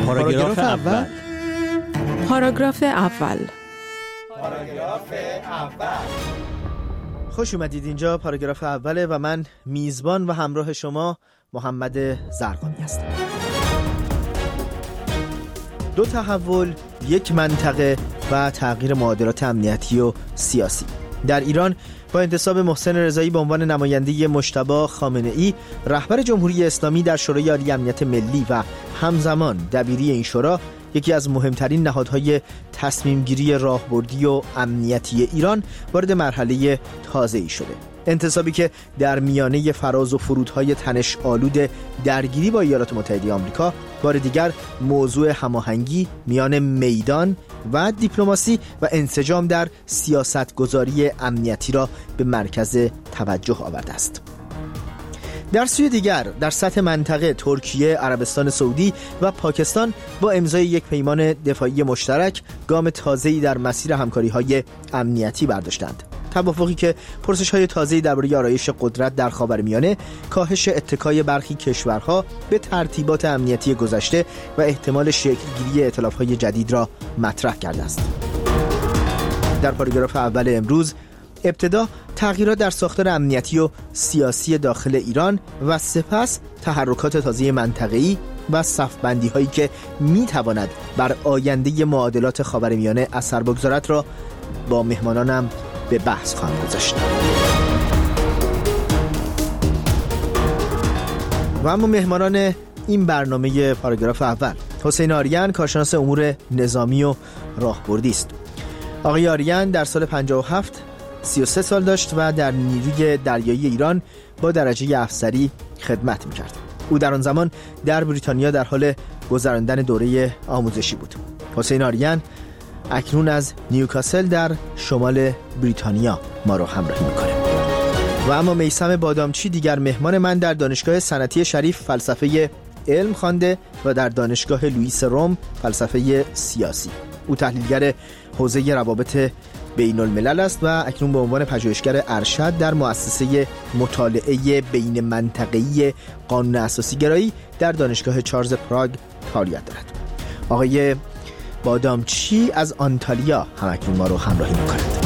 پاراگراف اول. پاراگراف اول. خوش اومدید. اینجا پاراگراف اوله و من میزبان و همراه شما محمد زرقامی هستم. دو تحول، یک منطقه و تغییر معادلات امنیتی و سیاسی. در ایران با انتصاب محسن رضایی به عنوان نماینده مجتبی خامنه‌ای رهبر جمهوری اسلامی در شورای عالی امنیت ملی و همزمان دبیری این شورا، یکی از مهمترین نهادهای تصمیم گیری راهبردی و امنیتی ایران، وارد مرحله تازه‌ای شده. انتصابی که در میانه فراز و فرودهای تنش آلود درگیری با ایالات متحده آمریکا بار دیگر موضوع هماهنگی میان میدان و دیپلماسی و انسجام در سیاستگذاری امنیتی را به مرکز توجه آورده است. در سوی دیگر در سطح منطقه ترکیه، عربستان سعودی و پاکستان با امضای یک پیمان دفاعی مشترک گام تازه‌ای در مسیر همکاری‌های امنیتی برداشتند. توافقی که پرسش‌های تازه‌ای درباره آرایش قدرت در خاورمیانه، کاهش اتکای برخی کشورها به ترتیبات امنیتی گذشته و احتمال شکل‌گیری ائتلاف‌های جدید را مطرح کرده است. در پاراگراف اول امروز ابتدا تغییرات در ساختار امنیتی و سیاسی داخل ایران و سپس تحرکات تازه منطقه‌ای و صف‌بندی‌هایی که می‌تواند بر آینده معادلات خاورمیانه اثر بگذارد را با مهمانانم به بحث خواهم گذاشت. و اما مهمانان این برنامه پاراگراف اول: حسین آریان، کارشناس امور نظامی و راهبردی است. آقای آریان در سال 57 33 سال داشت و در نیروی دریایی ایران با درجه افسری خدمت می‌کرد. او در آن زمان در بریتانیا در حال گذراندن دوره آموزشی بود. حسین آریان اکنون از نیوکاسل در شمال بریتانیا ما رو همراهی میکنه. و اما میثم بادامچی، دیگر مهمان من، در دانشگاه صنعتی شریف فلسفه علم خوانده و در دانشگاه لوئیس روم فلسفه سیاسی. او تحلیلگر حوزه روابط بین الملل است و اکنون به عنوان پژوهشگر ارشد در مؤسسه مطالعه بین منطقه‌ای قانون اساسی گرایی در دانشگاه چارلز پراگ فعالیت دارد. آقای بادامچی از آنتالیا همکنون ما رو همراهی می‌کند.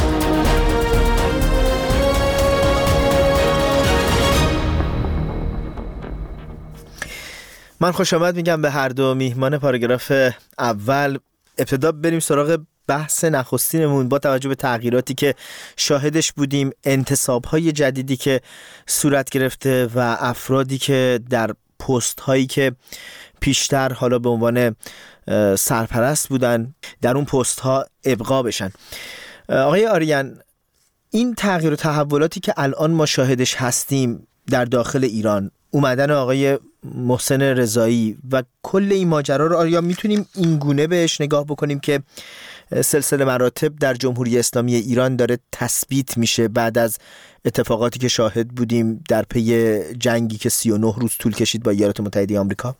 من خوش آمد میگم به هر دو میهمان پاراگراف اول. ابتدا بریم سراغ بحث نخستینمون. با توجه به تغییراتی که شاهدش بودیم، انتصاب‌های جدیدی که صورت گرفته و افرادی که در پست‌هایی که پیشتر حالا به عنوان سرپرست بودن در اون پست‌ها ابقا بشن. آقای آریان، این تغییر و تحولاتی که الان ما شاهدش هستیم در داخل ایران، اومدن آقای محسن رضایی و کل این ماجرا رو، آیا میتونیم این گونه بهش نگاه بکنیم که سلسله مراتب در جمهوری اسلامی ایران داره تثبیت میشه بعد از اتفاقاتی که شاهد بودیم در پی جنگی که 39 روز طول کشید با ایالات متحده آمریکا؟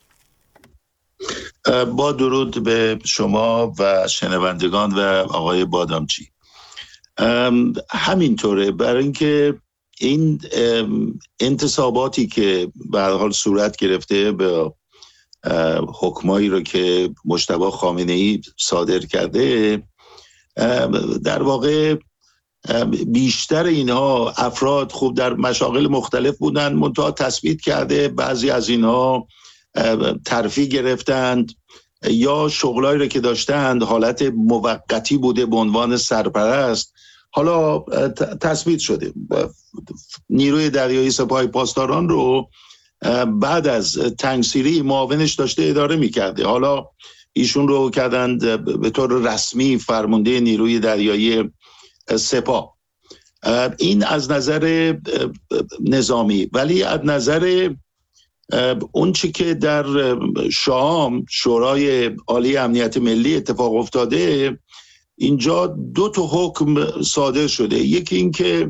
با درود به شما و شنوندگان و آقای بادامچی. همینطوره، برای اینکه این انتصاباتی که به هر حال صورت گرفته به حکمایی رو که مجتبی خامنه‌ای صادر کرده، در واقع بیشتر اینها افراد خوب در مشاغل مختلف بودن، منتها تثبیت کرده بعضی از اینها ترفیع گرفتند یا شغلایی رو که داشتند حالت موقتی بوده به عنوان سرپرست، حالا تثبیت شده. نیروی دریایی سپاه پاسداران رو بعد از تنگسیری معاونش داشته اداره می‌کرده، حالا ایشون رو کردند به طور رسمی فرمانده نیروی دریایی سپاه. این از نظر نظامی، ولی از نظر اون چی که در شام شورای عالی امنیت ملی اتفاق افتاده، اینجا دو تا حکم صادر شده. یکی این که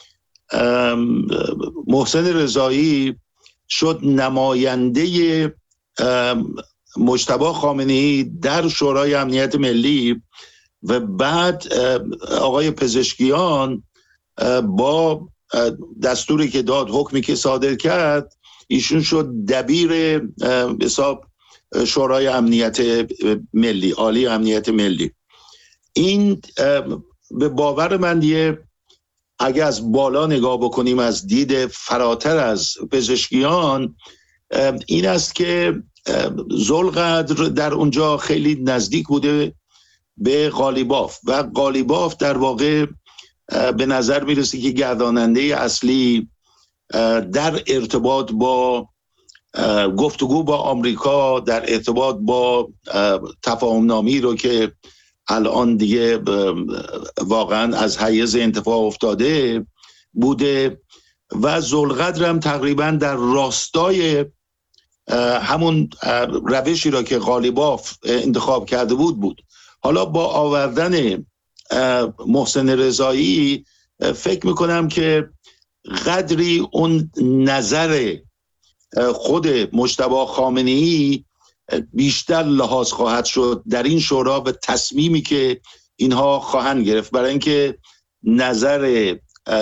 محسن رضایی شد نماینده مجتبی خامنه‌ای در شورای امنیت ملی و بعد آقای پزشکیان با دستوری که داد، حکمی که صادر کرد، ایشون شد دبیر حساب شورای امنیت ملی، عالی امنیت ملی. این به باور من اگه از بالا نگاه بکنیم، از دید فراتر از پزشکیان، این است که ذوالقدر در اونجا خیلی نزدیک بوده به قالیباف و قالیباف در واقع به نظر میرسه که گرداننده اصلی در ارتباط با گفتگو با آمریکا، در ارتباط با تفاهم نامی رو که الان دیگه واقعا از حیز انتفاع افتاده بوده و ذوالقدر هم تقریبا در راستای همون روشی را که قالیباف انتخاب کرده بود. حالا با آوردن محسن رضایی فکر میکنم که قدری اون نظر خود مجتبی خامنه‌ای بیشتر لحاظ خواهد شد در این شورا به تصمیمی که اینها خواهند گرفت، برای اینکه نظر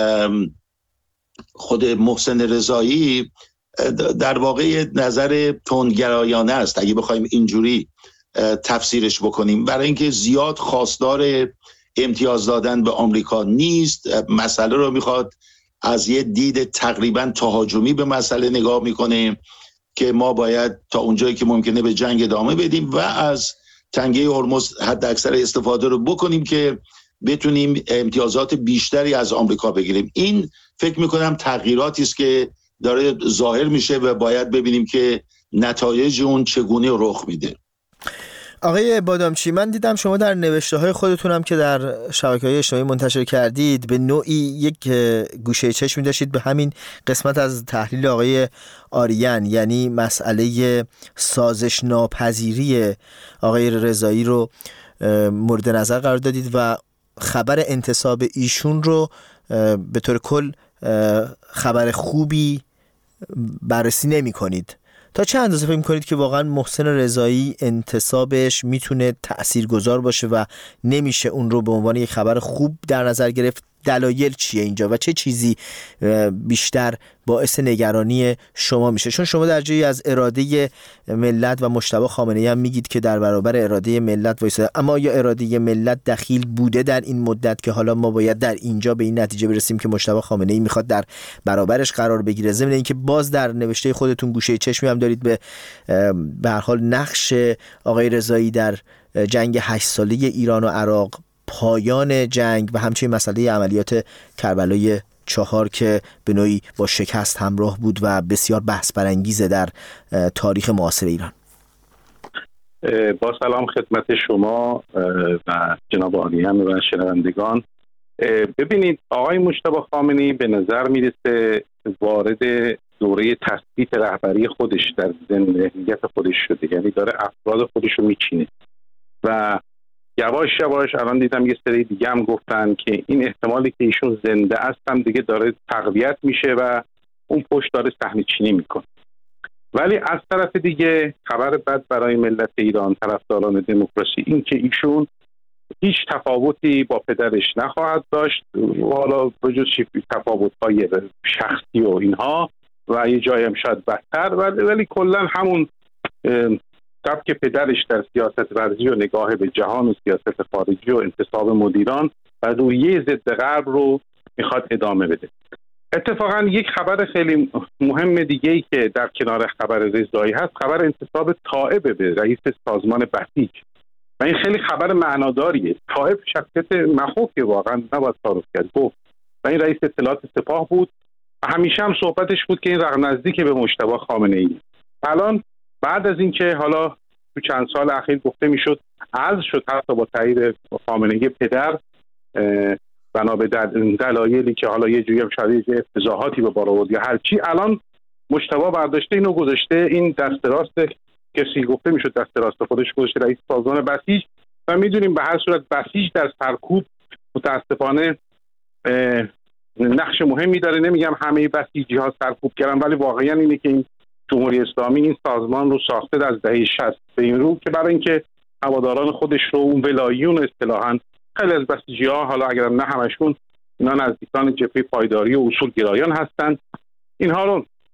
خود محسن رضایی در واقع نظر تندگرایانه است اگه بخوایم اینجوری تفسیرش بکنیم، برای اینکه زیاد خواستار امتیاز دادن به آمریکا نیست، مسئله رو میخواد از یه دید تقریبا تهاجمی به مسئله نگاه میکنه که ما باید تا اونجایی که ممکنه به جنگ ادامه بدیم و از تنگه هرمز حد اکثر استفاده رو بکنیم که بتونیم امتیازات بیشتری از آمریکا بگیریم. این فکر میکنم تغییراتی است که داره ظاهر میشه و باید ببینیم که نتایج اون چگونه رخ میده. آقای بادامچی، من دیدم شما در نوشته‌های خودتون هم که در شبکه‌های اجتماعی منتشر کردید به نوعی یک گوشه چشمی داشتید به همین قسمت از تحلیل آقای آریان، یعنی مسئله سازش ناپذیری آقای رضایی رو مورد نظر قرار دادید و خبر انتصاب ایشون رو به طور کل خبر خوبی بررسی نمی کنید. تا چه اندازه فکر می‌کنید که واقعا محسن رضایی انتصابش میتونه تأثیرگذار باشه و نمیشه اون رو به عنوان یک خبر خوب در نظر گرفت؟ دلایل چیه اینجا و چه چیزی بیشتر باعث نگرانی شما میشه؟ چون شما در جایی از اراده ملت و مجتبی خامنه‌ای هم میگید که در برابر اراده ملت وایساده، اما یا اراده ملت دخیل بوده در این مدت که حالا ما باید در اینجا به این نتیجه برسیم که مجتبی خامنه‌ای میخواد در برابرش قرار بگیره؟ ضمن اینکه باز در نوشته خودتون گوشه چشمی هم دارید به هر حال نقش آقای رضایی در جنگ 8 ساله ایران و عراق، پایان جنگ و همچنین مسئله عملیات کربلای 4 که به نوعی با شکست همراه بود و بسیار بحث برانگیزه در تاریخ معاصر ایران. با سلام خدمت شما و جناب آریان و شنوندگان. ببینید، آقای مجتبی خامنه‌ای به نظر میرسه وارد دوره تثبیت رهبری خودش در ذهنیت خودش شده، یعنی داره افراد خودش رو میچینه و یواش یواش الان دیدم یه سری دیگه هم گفتن که این احتمالی که ایشون زنده است هم دیگه داره تقویت میشه و اون پشت داره صحنه چینی میکنه. ولی از طرف دیگه خبر بد برای ملت ایران، طرفداران دموکراسی، این که ایشون هیچ تفاوتی با پدرش نخواهد داشت، حالا بجز تفاوت‌های شخصی و اینها و یه جایی هم شاید بدتر، ولی کلا همون سبک پدرش در سیاست ورزی و نگاه به جهان و سیاست خارجی و انتصاب مدیران و رویه ضد غرب رو میخواد ادامه بده. اتفاقا یک خبر خیلی مهم دیگه‌ای که در کنار خبر رضایی هست، خبر انتصاب طائب به رئیس سازمان بسیج و این خیلی خبر معناداریه. طائب شخصیت مخوفی واقعا نباید تعارف کرد گفت و این رئیس اطلاعات سپاه بود و همیشه هم صحبتش بود که این رقم نزدیک به مجتبی خامنه‌ای. الان بعد از اینکه حالا تو چند سال اخیر گفته میشد عزل شد حتی با تایید خامنه‌ای پدر بنا به دلایلی که حالا یه جوری هم شاید افتضاحاتی به بار آورد یا هر چی، الان مجتبی برداشته اینو گذاشته این دست راست کسی گفته میشد دست راست خودش گذاشته رئیس سازمان بسیج و میدونیم به هر صورت بسیج در سرکوب متاسفانه نقش مهمی داره. نمیگم همه بسیجی ها سرکوب کردن، ولی واقعا اینه که این جمهوری اسلامی این سازمان رو ساخته از دهه 60 به این رو که برای اینکه هواداران خودش رو اون ولایون اصطلاحاً خیلی از بسیجی‌ها، حالا اگر نه همشون، اینا نزدیکان جبهه پایداری و اصول گرایان هستند، اینها رو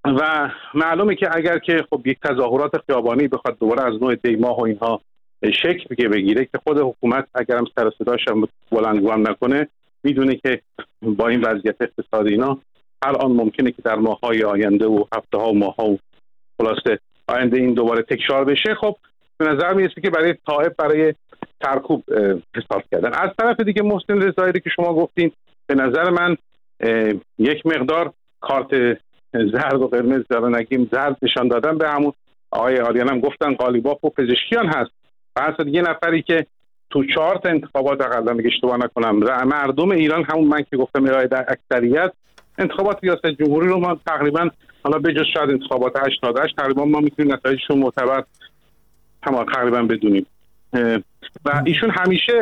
و معلومه که اگر که خب یک تظاهرات خیابانی بخواد دوباره از نوع دیماه و اینها شکل بگیره که خود حکومت اگرم سر صداش هم بلندگوام نکنه میدونه که با این وضعیت اقتصادی اینا هر آن ممکنه که در ماه‌های آینده و هفته‌ها و ماه‌ها و خلاصه آینده این دوباره تکرار بشه. خب به نظر میرسه که برای طائف برای سرکوب حساب کردن. از طرف دیگه محسن رضایی که شما گفتین به نظر من یک مقدار کارت زرد و قرمز دارن نگیم زرد نشان دادن به همون آقای آریان هم گفتن قالیباف و پزشکیان هست و اصلا یه نفری که تو 4 تا انتخابات اقلا اگه اشتباه نکنم مردم ایران همون من که گفتم ارائه در اکثریت انتخابات ریاست جمهوری رو ما تقریبا حالا بجز شاید انتخابات 88 تقریبا ما میتونیم نتایجشون معتبر تقریبا بدونیم و ایشون همیشه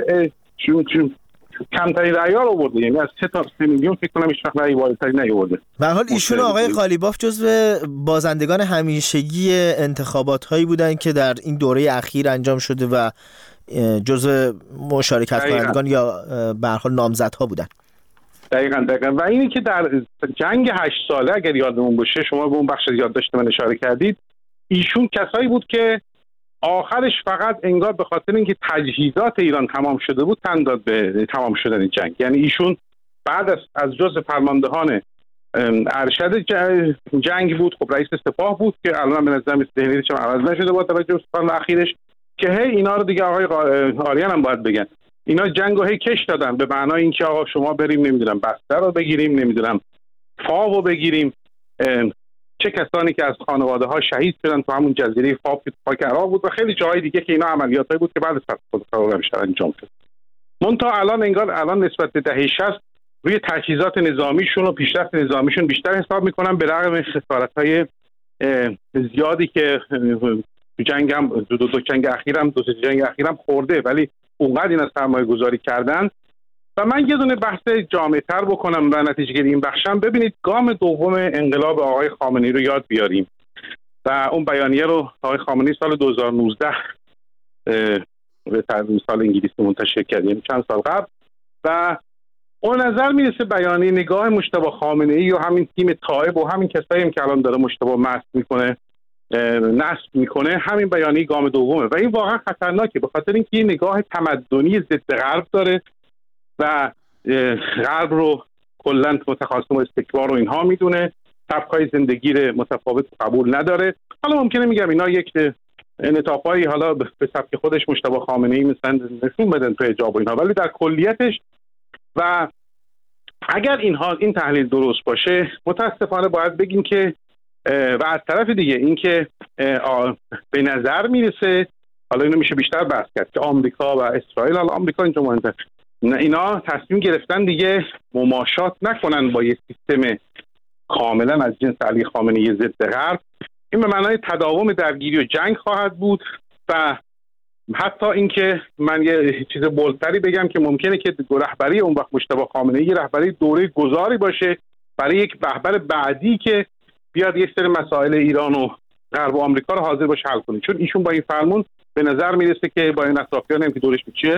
کمترین رأی رو آورده، یعنی از 3 تا 3 میلیون فکر کنم هیچ وقت رأی بالاتری نیاورده. به هر حال ایشون آقای قالیباف جزو بازندگان همیشگی انتخابات هایی بودن که در این دوره اخیر انجام شده و جزو مشارکت کنندگان یا به هر حال نامزدها بودن. دقیقاً و اینی که در جنگ 8 ساله اگر یادمون باشه شما به اون بخش یادداشت من اشاره کردید، ایشون کسایی بود که آخرش فقط انگار به خاطر اینکه تجهیزات ایران تمام شده بود تن داد به تمام شدن جنگ. یعنی ایشون بعد از جزء فرماندهان ارشد جنگ بود، خب رئیس سپاه بود که الان به نظر میاد ذهنیتش هم عوض نشده با توجه به سال اخیرش که هی اینا رو دیگه آقای آریان هم باید بگن اینا جنگو هی کش دادن به معنای اینکه آقا شما بریم نمیدونم بستر رو بگیریم، نمیدونم فاو رو بگیریم، چه کسانی که از خانواده ها شهید شدن تو همون جزیره فاو که خاک عراق بود و خیلی جاهای دیگه که اینا عملیاتایی بود که بعد از خود انجام شد. منتها الان نسبت به دهه 60 روی تجهیزات نظامیشون و پیشرفت نظامیشون بیشتر حساب میکنن به رغم خسارت‌های زیادی که تو جنگ هم دو جنگ اخیرم خورده، ولی اونقدر اینا سرمایه گذاری کردن. و من یه دونه بحث جامع تر بکنم و نتیجه گیری این بخشم. ببینید گام دوم انقلاب آقای خامنه‌ای رو یاد بیاریم و اون بیانیه رو آقای خامنه‌ای سال 2019 به تعبیر سال انگلیسی منتشر کردیم چند سال قبل و اون نظر میرسه بیانیه نگاه مجتبی خامنه‌ای و همین تیم طائف و همین کسایی که الان داره مجتبی نصب میکنه همین بیانیه گام دومه و این واقعا خطرناکه به خاطر اینکه این نگاه تمدنی ضد غرب داره و غرب رو کلا متخاصم و استکبار و اینها میدونه، سبکای زندگی متفاوت قبول نداره. حالا ممکنه میگم اینا یک انعطافایی حالا به سبک خودش مجتبی خامنه‌ای مثلا نشون بدن تو حجاب و اینها، ولی در کلیتش و اگر این تحلیل درست باشه متاسفانه باید بگیم که و از طرف دیگه این که به نظر میرسه حالا اینو میشه بیشتر بحث کرد که آمریکا و اسرائیل، حالا آمریکا اینجا مهمتر، اینا تصمیم گرفتن دیگه مماشات نکنن با یه سیستم کاملا از جنس علی خامنه‌ای ضد غرب. این به معنای تداوم درگیری و جنگ خواهد بود و حتی اینکه من یه چیز بولتری بگم که ممکنه که رهبری اون وقت مجتبی خامنه‌ای رهبری دوره گذاری باشه برای یک رهبر بعدی که بیاد یک سری مسائل ایران و غرب و آمریکا رو حاضر باشه حل کنه، چون ایشون با این فرمون به نظر میرسه که با این اطرافیانم که دورش میچه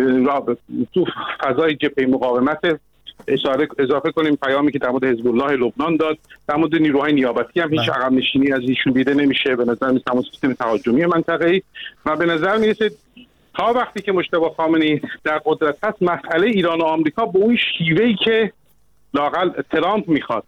تو فضای جبهه مقاومت اضافه کنیم پیامی که در مورد حزب الله لبنان داد، در مورد نیروهای نیابتی هم هیچ عقب نشینی از ایشون دیده نمیشه، به نظر میاد همون سیستم تهاجمی منطقه‌ای و به نظر میرسه تا وقتی که مجتبی خامنه‌ای در قدرت هست مسئله ایران و آمریکا به اون شیوهی که لااقل ترامپ میخواد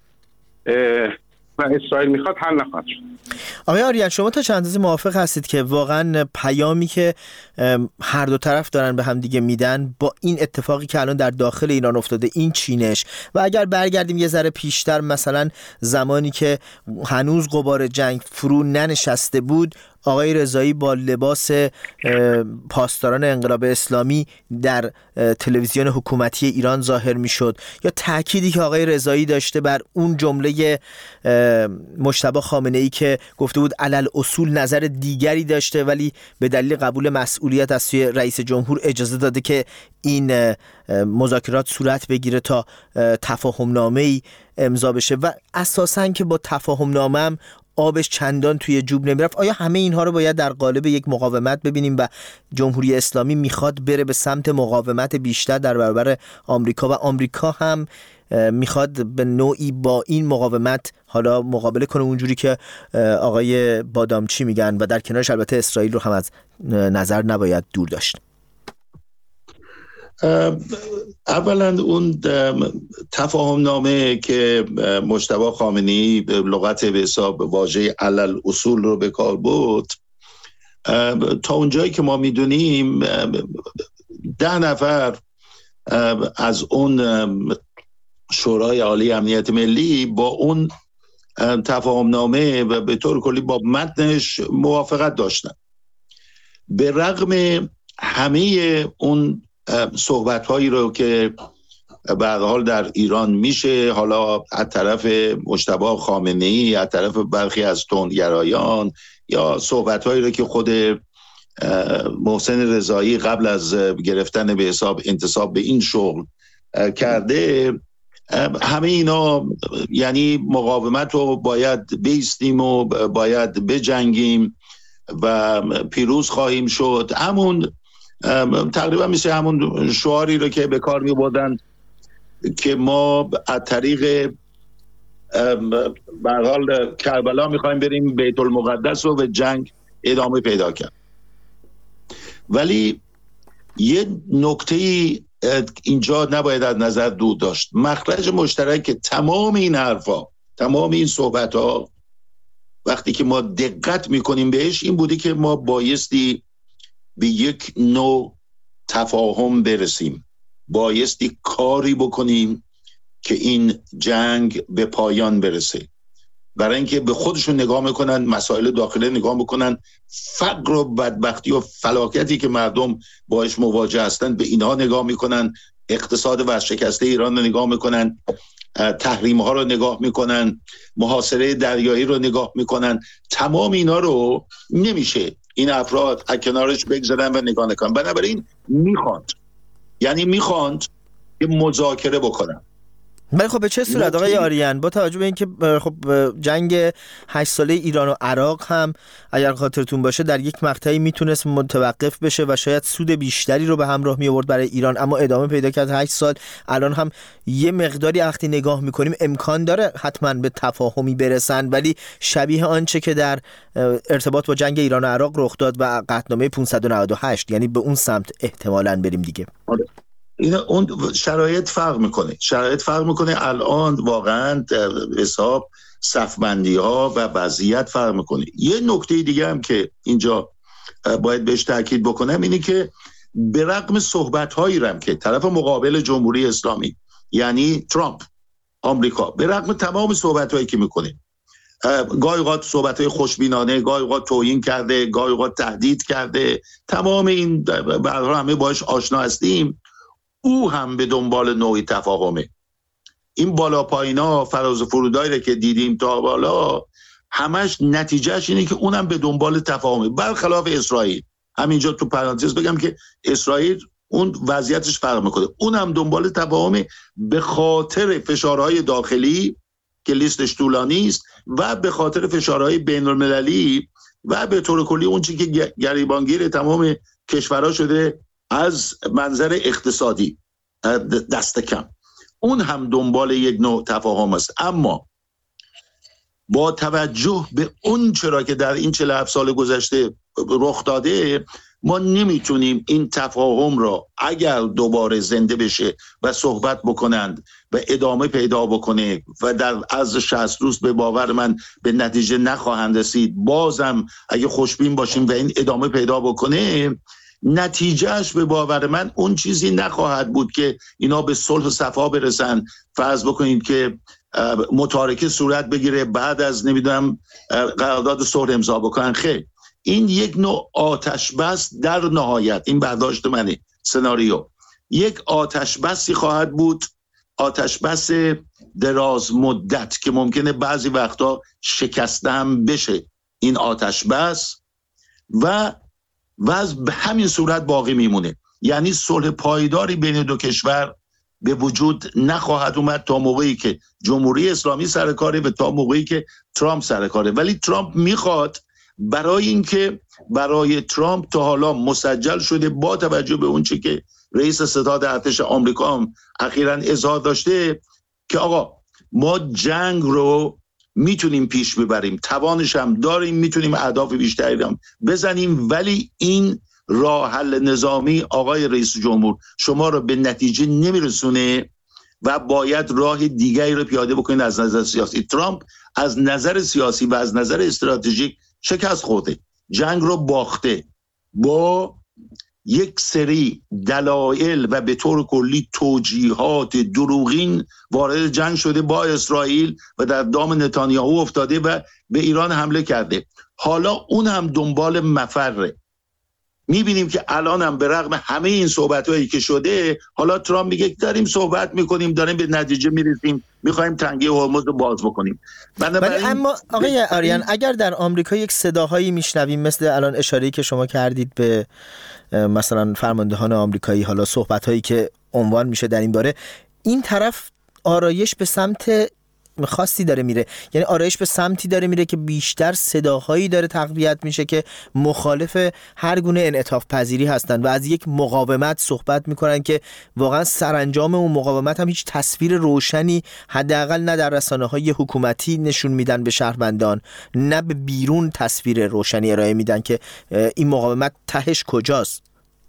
و اسرائیل میخواد حل نخواهد شد. آقای آریان شما تا چند اندازه موافق هستید که واقعا پیامی که هر دو طرف دارن به هم دیگه میدن با این اتفاقی که الان در داخل ایران افتاده، این چینش و اگر برگردیم یه ذره پیشتر مثلا زمانی که هنوز غبار جنگ فرو ننشسته بود، آقای رضایی با لباس پاسداران انقلاب اسلامی در تلویزیون حکومتی ایران ظاهر میشد، یا تأکیدی که آقای رضایی داشته بر اون جمله مجتبی خامنه‌ای که گفته بود علل اصول نظر دیگری داشته ولی به دلیل قبول مسئولیت از سوی رئیس جمهور اجازه داده که این مذاکرات صورت بگیره تا تفاهم‌نامه‌ای امضا بشه و اساساً که با تفاهم‌نامه هم آبش چندان توی جوب نمیرفت. آیا همه اینها رو باید در قالب یک مقاومت ببینیم و جمهوری اسلامی میخواد بره به سمت مقاومت بیشتر در برابر آمریکا و آمریکا هم میخواد به نوعی با این مقاومت حالا مقابله کنه اونجوری که آقای بادامچی میگن و در کنارش البته اسرائیل رو هم از نظر نباید دور داشت؟ اولا اون تفاهم نامه که مجتبی خامنه‌ای به لغت به حساب واژه علل اصول رو به کار برد، تا اونجایی که ما میدونیم 10 نفر از اون شورای عالی امنیت ملی با اون تفاهم نامه و به طور کلی با متنش موافقت داشتن. به رغم همه اون صحبت هایی رو که به هر حال در ایران میشه، حالا از طرف مجتبی خامنه‌ای، از طرف برخی از تندگرایان، یا صحبت هایی رو که خود محسن رضایی قبل از گرفتن به حساب انتصاب به این شغل کرده، همه اینا یعنی مقاومت رو باید بیستیم و باید بجنگیم و پیروز خواهیم شد. همون تقریبا میشه همون شعاری رو که به کار می‌بردن که ما از طریق به هر حال کربلا می‌خوایم بریم بیت المقدس و به جنگ ادامه پیدا کرد. ولی یه نکته‌ای اینجا نباید از نظر دور داشت. مخرج مشترک تمام این حرفا، تمام این صحبت‌ها، وقتی که ما دقت می‌کنیم بهش، این بوده که ما بایستی به یک نوع تفاهم برسیم، بایستی کاری بکنیم که این جنگ به پایان برسه. برای اینکه به خودشون نگاه میکنن، مسائل داخلی نگاه میکنن، فقر و بدبختی و فلاکتی که مردم باش مواجه هستند به اینها نگاه میکنن، اقتصاد ورشکسته ایران رو نگاه میکنن، تحریم ها رو نگاه میکنن، محاصره دریایی رو نگاه میکنن. تمام اینا رو نمیشه این افراد از کنارش بگذارن و نگاه نکنن. بنابراین میخواند که مذاکره بکنن. ولی خب به چه صورت آقای آریان، با توجه به اینکه خب جنگ 8 ساله ایران و عراق هم اگر خاطرتون باشه در یک مقطعی میتونست متوقف بشه و شاید سود بیشتری رو به همراه می آورد برای ایران، اما ادامه پیدا کرد 8 سال. الان هم یه مقداری وقتی نگاه میکنیم امکان داره حتما به تفاهمی برسن، ولی شبیه آنچه که در ارتباط با جنگ ایران و عراق رخ داد و قطعنامه 598، یعنی به اون سمت احتمالاً بریم دیگه. اون شرایط فرق میکنه. الان واقعا حساب صفبندی ها و وضعیت فرق میکنه. یه نکته دیگه هم که اینجا باید بهش تاکید بکنم اینه که به رغم صحبت هایی هم که طرف مقابل جمهوری اسلامی یعنی ترامپ آمریکا، به رغم تمام صحبت هایی که میکنه، گاهی اوقات صحبت های خوشبینانه، گاهی اوقات توهین کرده، گاهی اوقات تهدید کرده، تمام این برای همه باش آشنا هستیم، او هم به دنبال نوعی تفاهمه. این بالا پایینا، فراز و فرودایی که دیدیم تا بالا، همش نتیجهش اینه که اونم به دنبال تفاهمه، برخلاف اسرائیل. همینجا تو پرانتز بگم که اسرائیل اون وضعیتش فرق میکنه، اونم دنبال تفاهمه به خاطر فشارهای داخلی که لیستش طولانی است و به خاطر فشارهای بین المللی و به طور کلی اون چیزی که گریبانگیر تمام کشورها شده از منظر اقتصادی دست کم، اون هم دنبال یک نوع تفاهم است. اما با توجه به اون چرا که در این 47 سال گذشته رخ داده، ما نمیتونیم این تفاهم را اگر دوباره زنده بشه و صحبت بکنند و ادامه پیدا بکنه و در عرض 60 روز به باور من به نتیجه نخواهند رسید، بازم اگه خوشبین باشیم و این ادامه پیدا بکنه، نتیجهش به باور من اون چیزی نخواهد بود که اینا به صلح و صفا برسن. فرض بکنید که متارکه صورت بگیره، بعد از نمیدونم قرارداد صلح امضا بکنن. خیر، این یک نوع آتش بس در نهایت، این برداشت منه، سناریو یک آتش بسی خواهد بود، آتش بس دراز مدت که ممکنه بعضی وقتا شکسته هم بشه این آتش بس و به همین صورت باقی میمونه. یعنی صلح پایداری بین دو کشور به وجود نخواهد اومد تا موقعی که جمهوری اسلامی سر کاره و تا موقعی که ترامپ سر کاره. ولی ترامپ میخواد، برای اینکه برای ترامپ تا حالا مسجل شده با توجه به اون چی که رئیس ستاد ارتش آمریکا هم اخیراً اظهار داشته، که آقا ما جنگ رو میتونیم پیش ببریم، توانش هم داریم، میتونیم اهداف بیشتری هم بزنیم، ولی این راه حل نظامی آقای رئیس جمهور شما رو به نتیجه نمیرسونه و باید راه دیگری رو پیاده بکنید از نظر سیاسی. ترامپ از نظر سیاسی و از نظر استراتژیک شکست خورده، جنگ رو باخته، با یک سری دلایل و به طور کلی توجیهات دروغین وارد جنگ شده با اسرائیل و در دام نتانیاهو افتاده و به ایران حمله کرده. حالا اون هم دنبال مفره. میبینیم که الان هم به رغم همه این صحبت‌هایی که شده، حالا ترامپ میگه داریم صحبت میکنیم، داریم به نتیجه میرسیم، میخوایم تنگه هرمز رو باز بکنیم. ولی اما آقای آریان، اگر در آمریکا یک صداهایی میشنویم مثل الان اشاره‌ای که شما کردید به مثلا فرماندهان آمریکایی، حالا صحبت‌هایی که عنوان میشه در این باره، این طرف آرایش به سمت خاصی داره میره، یعنی آرایش به سمتی داره میره که بیشتر صداهایی داره تقویت میشه که مخالف هر گونه انعطاف پذیری هستن و از یک مقاومت صحبت میکنن که واقعا سرانجام اون مقاومت هم هیچ تصویر روشنی حداقل نه در رسانه‌های حکومتی نشون میدن به شهروندان، نه به بیرون تصویر روشنی ارائه میدن که این مقاومت تهش کجاست.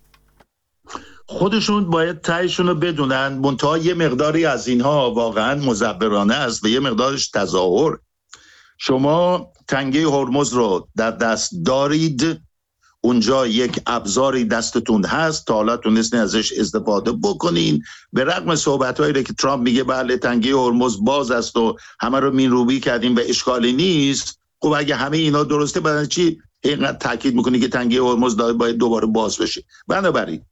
خودشون باید تهشون رو بدونن، منتها یه مقداری از اینها واقعا مزورانه است و یه مقدارش تظاهر. شما تنگه هرمز رو در دست دارید، اونجا یک ابزاری دستتون هست، تا حالا تونستین ازش استفاده بکنین. به رغم صحبت‌هایی که ترامپ میگه بله تنگه هرمز باز است و همه رو مینروبی کردیم و اشکالی نیست، خب اگه همه اینا درسته بعد چی اینقدر تاکید میکنی که تنگه هرمز باید دوباره باز بشه؟ بنابراین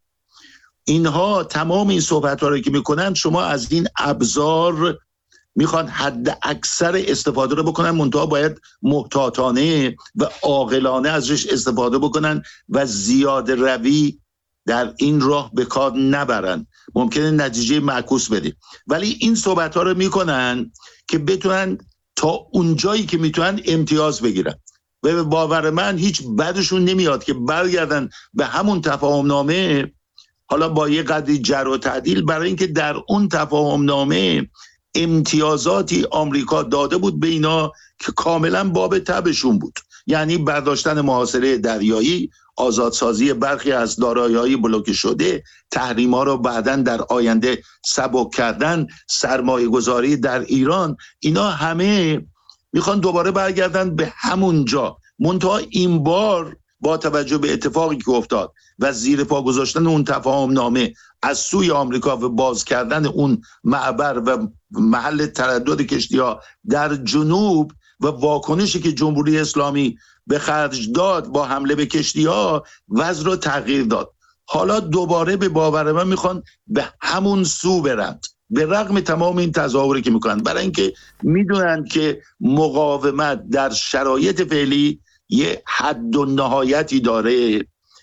اینها تمام این صحبت‌ها رو که میکنن، شما از این ابزار میخوان حد اکثر استفاده رو بکنن، منتها باید محتاطانه و عاقلانه ازش استفاده بکنن و زیاده روی در این راه به کار نبرن، ممکنه نتیجه معکوس بده. ولی این صحبت‌ها رو میکنن که بتونن تا اونجایی که میتونن امتیاز بگیرن و به باور من هیچ بدشون نمیاد که برگردن به همون تفاهم نامه، حالا با یه قدری جر و تعدیل، برای اینکه در اون تفاهم نامه امتیازاتی آمریکا داده بود به اینا که کاملا باب تبشون بود، یعنی برداشتن محاصره دریایی، آزادسازی برخی از دارایی‌های بلوکه شده، تحریم‌ها رو بعداً در آینده سبک کردن، سرمایه‌گذاری در ایران. اینا همه میخوان دوباره برگردن به همون جا، منتها این بار با توجه به اتفاقی که افتاد و زیر پا گذاشتن اون تفاهم نامه از سوی آمریکا و باز کردن اون معبر و محل تردد کشتی‌ها در جنوب و واکنشی که جمهوری اسلامی به خرج داد با حمله به کشتی‌ها، وضع رو تغییر داد. حالا دوباره به باور من میخوان به همون سو برند، به رغم تمام این تظاهری که میکنن، برای اینکه میدونن که مقاومت در شرایط فعلی یه حد و نهایتی داره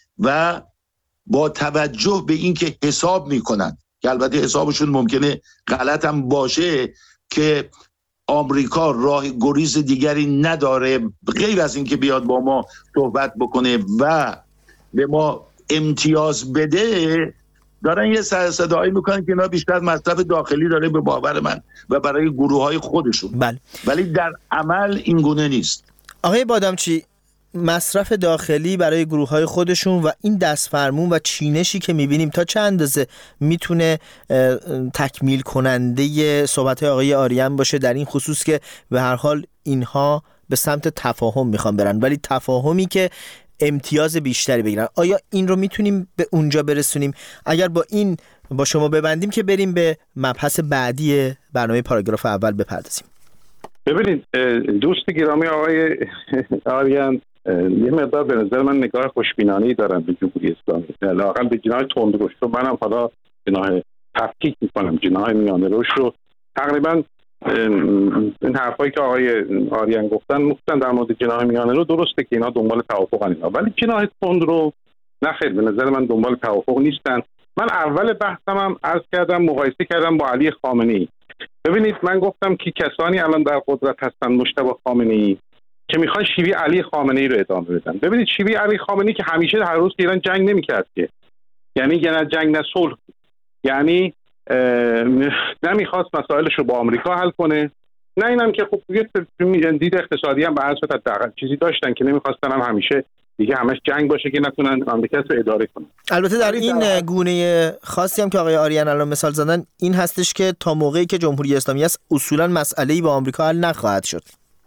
و با توجه به اینکه حساب میکنن که البته حسابشون ممکنه غلط هم باشه که آمریکا راه گریز دیگری نداره غیر از اینکه بیاد با ما صحبت بکنه و به ما امتیاز بده، دارن یه سر صدایی میکنن که اینا بیشتر مصرف داخلی داره به باور من و برای گروه‌های خودشون. بله. ولی در عمل این گونه نیست. آقای بادامچی، مصرف داخلی برای گروه‌های خودشون و این دستفرمون و چینشی که می‌بینیم تا چه اندازه میتونه تکمیل کننده صحبت‌های آقای آریان باشه در این خصوص که به هر حال اینها به سمت تفاهم میخوان برن، ولی تفاهمی که امتیاز بیشتری بگیرن. آیا این رو میتونیم به اونجا برسونیم؟ اگر با شما ببندیم که بریم به مبحث بعدی برنامه پاراگراف اول بپردازیم. ببینید دوست گرامی آقای آریان یه مقدار به نظر من نگاه خوشبینانه‌ای دارن به جمهوری اسلامی، واقعا به جناح تندروش رو منم حالا جناح تفکیک میکنم، جناح میانه روش رو تقریبا این حرفایی که آقای آریان گفتن در مورد جناح میانه رو درسته که اینا دنبال توافقن اینا، ولی جناح تندرو نه خیر، به نظر من دنبال توافق نیستن. من اول بحثم هم عرض کردم، مقایسه کردم با علی خامنه‌ای. ببینید من گفتم که کسانی الان در قدرت هستن، مجتبی خامنه‌ای، که میخوان شیوه علی خامنه‌ای رو ادامه بدن. ببینید شیوه علی خامنه‌ای که همیشه هر روز ایران جنگ نمی‌کرد که، یعنی نه جنگ نه صلح، یعنی نمیخواست مسائلش رو با آمریکا حل کنه، نه اینم که خب یه دید اقتصادی هم به هر صورت حداقل چیزی داشتن که نمیخواستن هم همیشه دیگه همش جنگ باشه که نتونن آمریکا رو اداره کنن. البته در این گونه خاصی هم که آقای آریان الان مثال زدن این هستش که تا موقعی که جمهوری اسلامی است اصولا مسئله‌ای با آمریکا حل نخواهد شد.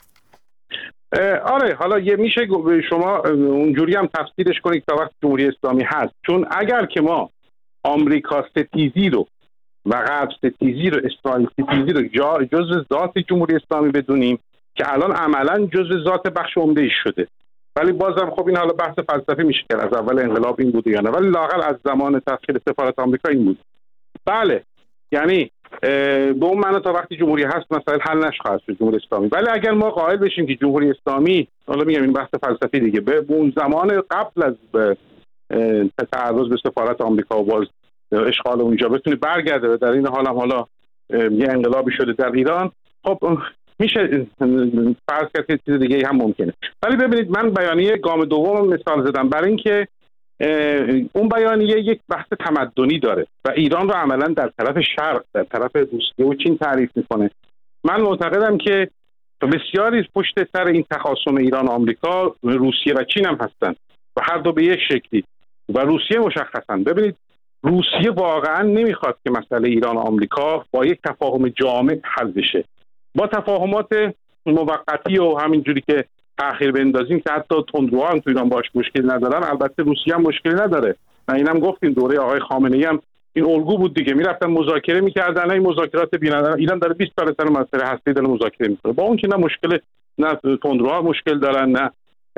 آره، حالا یه میشه شما اونجوری هم تفسیرش کنید تا وقت جمهوری اسلامی هست، چون اگر که ما آمریکا ستیزی رو و غرب ستیزی رو، اسرائیل ستیزی رو جزء ذات جمهوری اسلامی بدونیم که الان عملاً جزء ذات بخش عمده‌ای شده، ولی بازم خب این حالا بحث فلسفی میشه که از اول انقلاب این بوده یا نه، ولی لااقل از زمان تشکیل سفارت آمریکا این بود. بله، یعنی به اون معنی تا وقتی جمهوری هست مسائل حل نخواهد شد جمهوری اسلامی، ولی اگر ما قائل بشیم که جمهوری اسلامی، حالا میگم این بحث فلسفی دیگه، به اون زمان قبل از تعرض به سفارت آمریکا و باز اشغال اونجا بتونه برگرده و در این حال هم حالا یه انقلابی شده در ایران، خب میشه فرض کرد که چیز دیگه هم ممکنه. ولی ببینید من بیانیه گام دوم مثال زدم برای اینکه اون بیانیه یک بحث تمدنی داره و ایران رو عملا در طرف شرق، در طرف روسیه و چین تعریف میکنه. من معتقدم که بسیاری پشت سر این تخاصم ایران و آمریکا روسیه و چین هم هستن و هر دو به یک شکلی و روسیه مشخصا. ببینید روسیه واقعا نمیخواد که مسئله ایران و آمریکا با یک تفاهم جامع حل بشه، با تفاهمات موقتی و همینجوری که تأخیر بندازیم که حتی تندروها هم تو ایران باش مشکل ندارن. البته روسیه هم مشکلی نداره و اینم گفتیم دوره آقای خامنه‌ای هم این الگو بود دیگه، میرفتن مذاکره میکردن، این مذاکرات بی‌نظیر. ایران داره 20 سال سر مسئله هستی داره مذاکره میکنه، با اون که نه مشکل، نه تندروها مشکل دارن،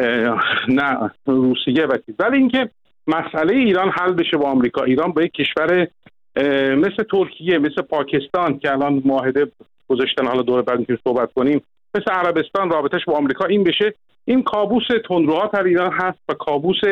نه روسیه و چیز. ولی اینکه مسئله ایران حل بشه با آمریکا، ایران با یک کشور مثل ترکیه، مثل پاکستان که الان معاهده گذاشتن، حالا دوره بعد میتونیم صحبت کنیم، مثل عربستان رابطش با آمریکا این بشه، این کابوس تندروها در ایران هست و کابوس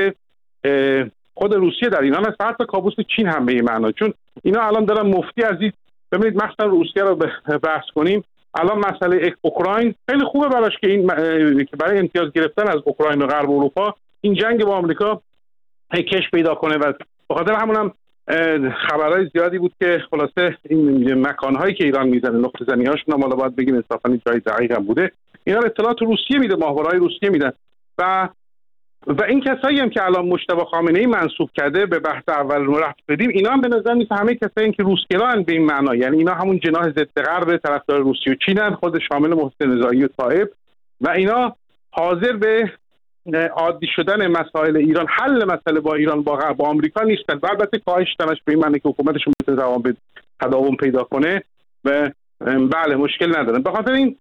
خود روسیه در ایران هست، حتی کابوس چین هم به این معنا، چون اینا الان دارن مفتی عزیز. ببینید مثلا روسیه رو بحث کنیم، الان مسئله اوکراین خیلی خوبه براش که این که برای امتیاز گرفتن از اوکراین و غرب اروپا این جنگ با آمریکا کش پیدا کنه و به خاطر همونم خبرهای زیادی بود که خلاصه این مکانهایی که ایران میزنه، نقطه زنی‌هاشون هم حالا باید بگیم انصافا جای دقیق هم بوده، اینا اطلاعات روسیه میده، ماهوارهای روسیه میدن و این کسایی هم که الان مجتبی خامنه‌ای منسوب کرده به بحث اول رو رفت بدیم، اینا هم به نظر میاد همه کسایی که روسگران به این معنا، یعنی اینا همون جناح ضد غرب طرفدار روسیه و چینن، خود شامل محسن رضایی و طائب، و اینا حاضر به عادی شدن مسائل ایران، حل مسئله با ایران با آمریکا نیستن. البته کاهش تنش به این معنی که حکومتشون بتونه تداوم پیدا کنه و بله مشکل ندارن. به خاطر این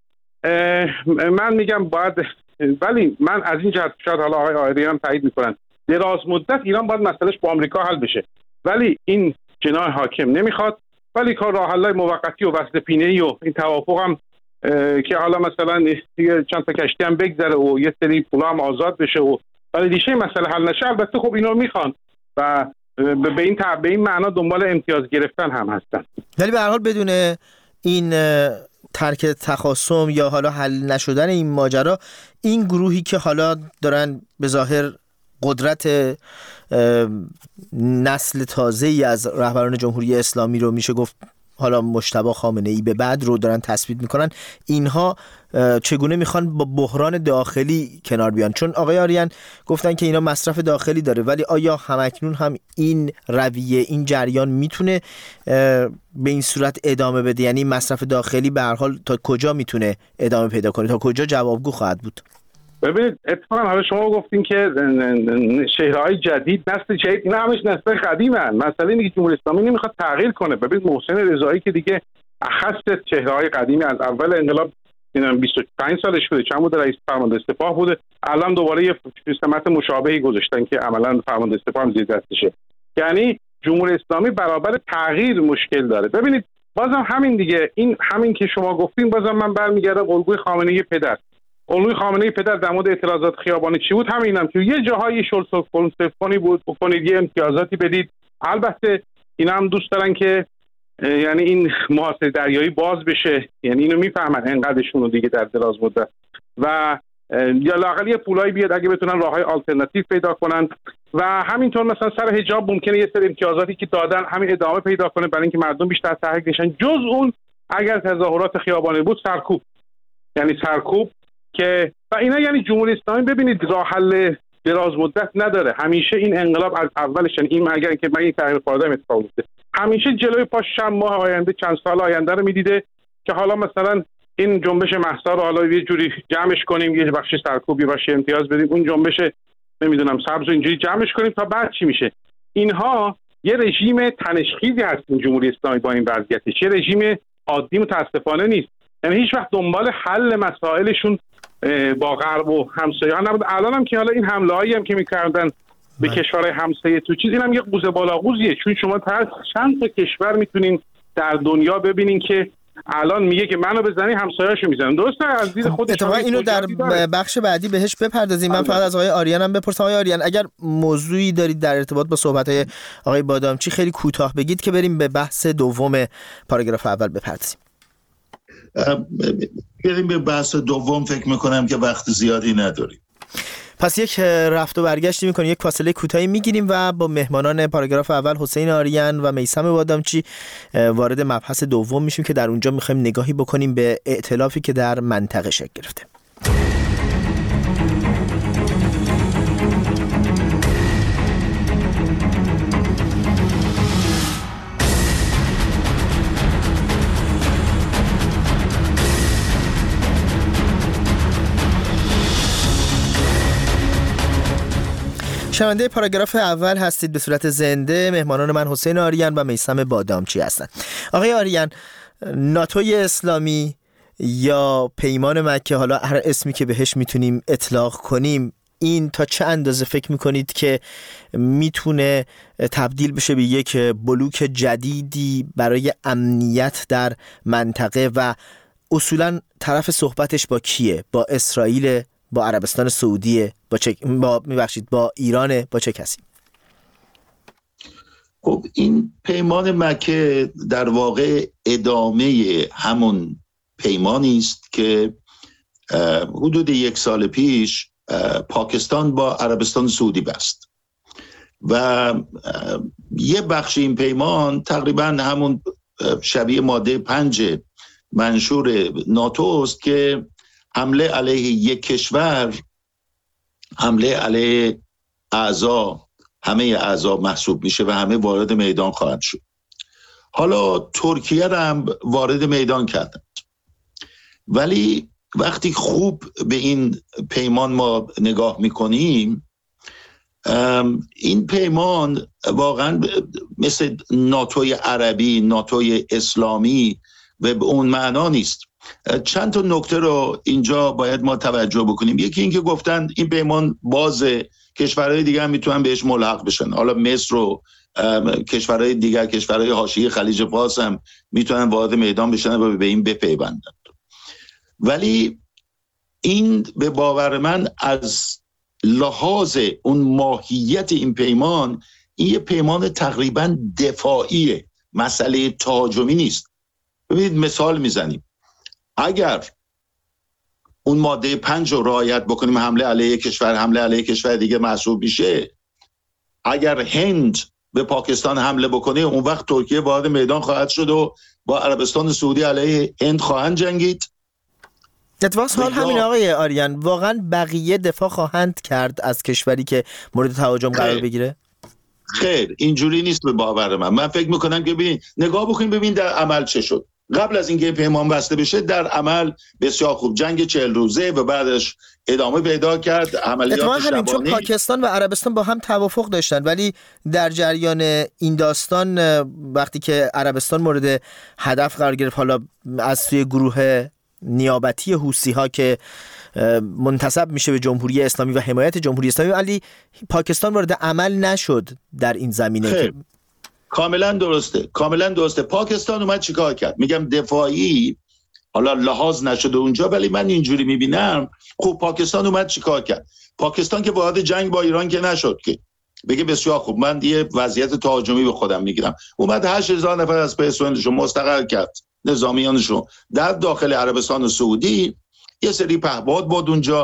من میگم باید، ولی من از این جهت شاید حالا آقای آریان هم تایید میکنن، دراز مدت ایران باید مسئلهش با آمریکا حل بشه، ولی این جناح حاکم نمیخواد، ولی کار راه حل‌های موقتی و وصل پینه‌ای و این توافق هم که حالا مثلا چند تا کشتی هم بگذره و یه سری پولا هم آزاد بشه و ولی دیشه مسئله حل نشه، البته خب اینا میخوان و به این معنا دنبال امتیاز گرفتن هم هستن. ولی به هر حال بدون این ترک تخاصم یا حالا حل نشدن این ماجرا، این گروهی که حالا دارن به ظاهر قدرت نسل تازه‌ای از رهبران جمهوری اسلامی رو میشه گفت حالا مجتبی خامنه‌ای به بعد رو دارن تثبیت میکنن، اینها چگونه میخوان با بحران داخلی کنار بیان؟ چون آقای آریان گفتن که اینا مصرف داخلی داره، ولی آیا همکنون هم این رویه، این جریان میتونه به این صورت ادامه بده؟ یعنی مصرف داخلی به هر حال تا کجا میتونه ادامه پیدا کنه، تا کجا جوابگو خواهد بود؟ ببینید اتفاقا حالا شما گفتین که چهره‌های جدید، نسل جدید، اینا همش نسل قدیمن. مسئله اینه که جمهوری اسلامی نمیخواد تغییر کنه. ببینید محسن رضایی که دیگه اخص چهره‌های قدیمی از اول انقلاب 25 سالش بوده، چند بوده رئیس فرمانده سپاه بوده، الان دوباره یه سمت مشابهی گذاشتن که عملاً فرمانده سپاه هم زیر دستشه. یعنی جمهوری اسلامی برابر تغییر مشکل داره. ببینید بازم همین دیگه، این همین که شما گفتین، بازم من برمیگردم الگوی خامنه‌ای پدر. الگوی خامنه‌ای پدر در مورد اعتراضات خیابانی چی بود؟ همینم که یه جاهایی شلتوفونی بود، بکنید یه امتیازاتی بدید. البته اینا هم دوست دارن که یعنی این محاصره دریایی باز بشه، یعنی اینو میفهمن انقدرشون رو دیگه در دراز مدت، و یا لااقل یه پولایی بیاد اگه بتونن راههای آلترناتیو پیدا کنن و همینطور مثلا سر حجاب ممکنه یه سری امتیازاتی که دادن همین ادامه پیدا کنه برای اینکه مردم بیشتر تحریک بشن. جز اون اگر تظاهرات خیابانی بود سرکوب، یعنی سرکوب که و اینا، یعنی جمهوری اسلامی ببینید راه حل دراز مدت نداره. همیشه این انقلاب از اولش، این اگر که من این تغییر پارادایم اتفاق افتاده، همیشه جلوی پاش چند ماه آینده، چند سال آینده رو میدیده که حالا مثلا این جنبش مهسا رو حالا یه جوری جمعش کنیم، یه بخش سرکوب، یه بخش امتیاز بدیم، اون جنبش نمیدونم سبز اینجوری جمعش کنیم تا بعد چی میشه. اینها یه رژیم تنش‌خیزی هست این جمهوری اسلامی با این وضعیتش، یه رژیم عادی متاسفانه نیست. یعنی هیچ وقت دنبال حل مسائلشون با غرب و همسایه‌ها نبود. الان هم که حالا این حمله‌هایی هم که می‌کردن به کشورهای همسایه تو چیز، اینم یه قوزه بالاقوزیه، چون شما چند تا کشور میتونین در دنیا ببینین که الان میگه که منو بزنی همسایه‌اشو میزنن. درسته از دید خودش. اتفاقا اینو در بخش بعدی بهش بپردازیم. من فقط از آقای آریان هم بپرسم. آقای آریان، اگر موضوعی دارید در ارتباط با صحبت‌های آقای بادامچی خیلی کوتاه بگید که بریم به بحث دوم پاراگراف اول بپردازیم. بریم به بحث دوم. فکر میکنم که وقت زیادی نداریم. پس یک رفت و برگشتی میکنیم، یک فاصله کوتاهی میگیریم و با مهمانان پاراگراف اول حسین آریان و میثم بادامچی وارد مبحث دوم میشیم که در اونجا میخوایم نگاهی بکنیم به ائتلافی که در منطقه شکل گرفته. شنونده پاراگراف اول هستید به صورت زنده. مهمانان من حسین آریان و میثم بادامچی هستند. آقای آریان، ناتوی اسلامی یا پیمان مکه، حالا هر اسمی که بهش میتونیم اطلاق کنیم، این تا چه اندازه فکر میکنید که میتونه تبدیل بشه به یک بلوک جدیدی برای امنیت در منطقه و اصولاً طرف صحبتش با کیه؟ با اسرائیل، با عربستان سعودی، با ایران، با چه کسی؟ خب این پیمان مکه در واقع ادامه همون پیمانی است که حدود 1 سال پیش پاکستان با عربستان سعودی بست و یه بخش این پیمان تقریبا همون شبیه ماده 5 منشور ناتو است که حمله علیه یک کشور، حمله علیه همه اعضا محسوب میشه و همه وارد میدان خواهد شد. حالا ترکیه را هم وارد میدان کردند، ولی وقتی خوب به این پیمان ما نگاه میکنیم، این پیمان واقعا مثل ناتوی عربی، ناتوی اسلامی و به اون معنا نیست. چند تا نکته رو اینجا باید ما توجه بکنیم. یکی این که گفتن این پیمان بازه، کشورهای دیگه هم میتونن بهش ملحق بشن. حالا مصر و کشورهای دیگر، کشورهای حاشیه خلیج فارس هم میتونن وارد میدان بشن و به این بپیوندن. ولی این به باور من از لحاظ اون ماهیت این پیمان، این یه پیمان تقریبا دفاعیه، مسئله تهاجمی نیست. ببینید مثال میزنیم، اگر اون ماده 5 رو رعایت بکنیم، حمله علیه کشور دیگه محسوب میشه. اگر هند به پاکستان حمله بکنه، اون وقت ترکیه وارد میدان خواهد شد و با عربستان سعودی علیه هند خواهند جنگید. اتفاقا حال همین آقای آریان، واقعا بقیه دفاع خواهند کرد از کشوری که مورد تهاجم قرار بگیره؟ خیر، اینجوری نیست به باور من فکر میکنم که ببین، نگاه بکنیم ببین در عمل چه شد. قبل از اینکه پیمان بسته بشه، در عمل بسیار خوب جنگ 40 روزه و بعدش ادامه پیدا کرد، عملیات شبانه. چون پاکستان و عربستان با هم توافق داشتن، ولی در جریان این داستان وقتی که عربستان مورد هدف قرار گرفت، حالا از سوی گروه نیابتی حوثی ها که منتسب میشه به جمهوری اسلامی و حمایت جمهوری اسلامی، ولی پاکستان وارد عمل نشد در این زمینه. کاملا درسته. پاکستان اومد چیکار کرد؟ میگم دفاعی، حالا لحاظ نشده اونجا، ولی من اینجوری میبینم. خب پاکستان اومد چیکار کرد؟ پاکستان که وارد جنگ با ایران که نشد که بگه بسیار خوب من یه وضعیت تهاجمی به خودم میگیرم. اومد 8000 نفر از پرسنلشو مستقر کرد، نظامیانشو در داخل عربستان سعودی. یه سری پهپاد بود اونجا،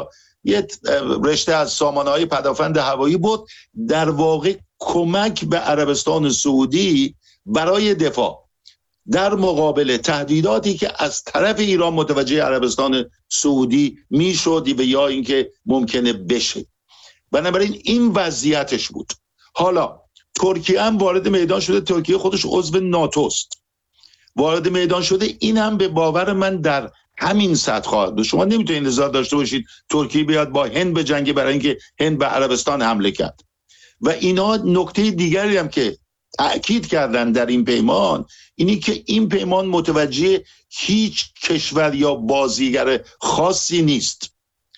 یه رشته از سامانه‌های پدافند هوایی بود، در واقع کمک به عربستان سعودی برای دفاع در مقابل تهدیداتی که از طرف ایران متوجه عربستان سعودی میشد و یا اینکه ممکنه بشه. بنابراین این وضعیتش بود. حالا ترکیه هم وارد میدان شده، ترکیه خودش عضو ناتوست، وارد میدان شده. این هم به باور من در همین سطح خواهد بود. شما نمیتونید انتظار داشته باشید ترکیه بیاد با هند به جنگ، برای اینکه هند به عربستان حمله کرد. و اینا نکته دیگری هم که تأکید کردن در این پیمان اینی که این پیمان متوجه هیچ کشور یا بازیگر خاصی نیست،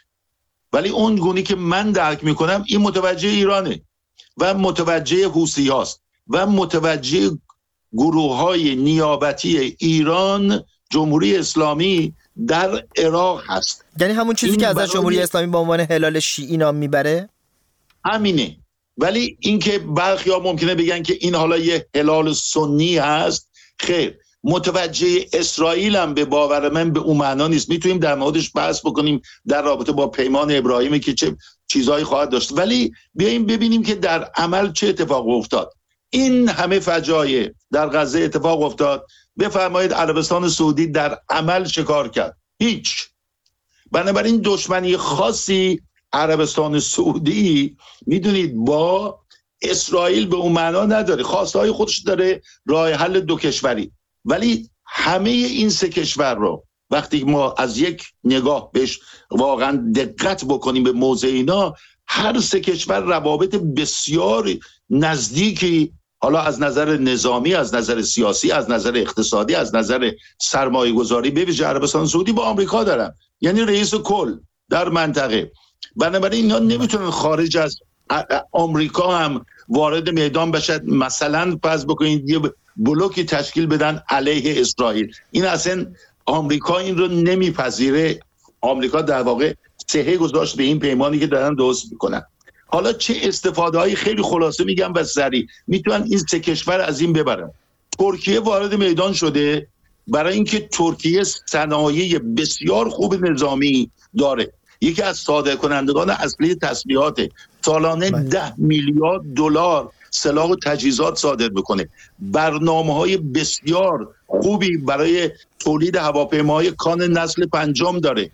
ولی اون گونی که من درک میکنم این متوجه ایرانه و متوجه حوثی هاست و متوجه گروه های نیابتی ایران، جمهوری اسلامی در عراق هست. یعنی همون چیزی که از جمهوری اسلامی به عنوان هلال شیعی نام میبره همینه. ولی اینکه برخی‌ها ممکنه بگن که این حالا یه هلال سنی هست، خیر، متوجه اسرائیل هم به باور من به اون معنا نیست. میتونیم در موردش بحث بکنیم در رابطه با پیمان ابراهیمی که چه چیزایی خواهد داشت، ولی بیاییم ببینیم که در عمل چه اتفاق افتاد. این همه فجایع در غزه اتفاق افتاد، بفرمایید عربستان سعودی در عمل چه کار کرد؟ هیچ. بنابراین دشمنی خاصی عربستان سعودی میدونید با اسرائیل به اون معنا نداره، خواسته های خودش داره، راه حل دو کشوری. ولی همه این سه کشور رو وقتی ما از یک نگاه بهش واقعا دقت بکنیم به موضع اینا، هر سه کشور روابط بسیار نزدیکی، حالا از نظر نظامی، از نظر سیاسی، از نظر اقتصادی، از نظر سرمایه گذاری، به ویژه عربستان سعودی با آمریکا دارن، یعنی رئیس کل در منطقه. بنابراین اینا نمیتونن خارج از آمریکا هم وارد میدان بشد. مثلا فرض بکنید یه بلوکی تشکیل بدن علیه اسرائیل، این اصلا آمریکا این رو نمیپذیره. آمریکا در واقع صحه گذاشت به این پیمانی که دارن درست میکنن. حالا چه استفاده هایی، خیلی خلاصه میگم و سریع، میتونن این سه کشور از این ببرن. ترکیه وارد میدان شده برای اینکه ترکیه صنایع بسیار خوب نظامی داره، یکی از صادر کنندگان اصلی تسلیحات، سالانه 10 میلیارد دلار سلاح و تجهیزات صادر میکنه، برنامه‌های بسیار خوبی برای تولید هواپیماهای کان نسل 5 داره.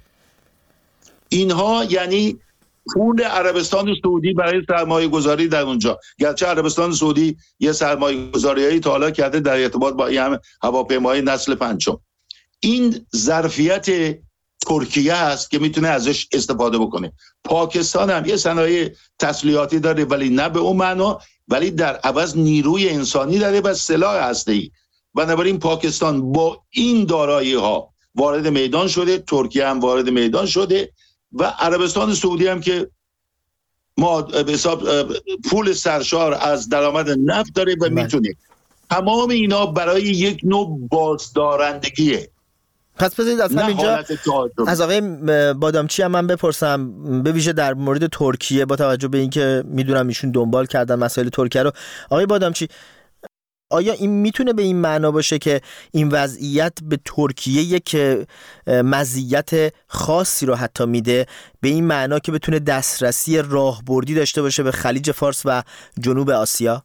اینها یعنی پول عربستان سعودی برای سرمایه گذاری در اونجا، گرچه عربستان سعودی یه سرمایه گذاری‌هایی تا حالا کرده در ارتباط با این هواپیماهای نسل 5. این ظرفیت ترکیه است که میتونه ازش استفاده بکنه. پاکستان هم یه صنایع تسلیحاتی داره ولی نه به اون معنا، ولی در عوض نیروی انسانی داره و سلاح هسته‌ای. بنابراین پاکستان با این دارایی ها وارد میدان شده، ترکیه هم وارد میدان شده و عربستان سعودی هم که ما به حساب پول سرشار از درآمد نفت داره و میتونه. تمام اینا برای یک نوع بازدارندگیه. پس بذارید از همینجا از آقای بادامچی هم من بپرسم، به ویژه در مورد ترکیه، با توجه به اینکه میدونم ایشون دنبال کردن مسائل ترکیه رو. آقای بادامچی، آیا این میتونه به این معنا باشه که این وضعیت به ترکیه یک مزیت خاصی رو حتی میده، به این معنا که بتونه دسترسی راهبردی داشته باشه به خلیج فارس و جنوب آسیا؟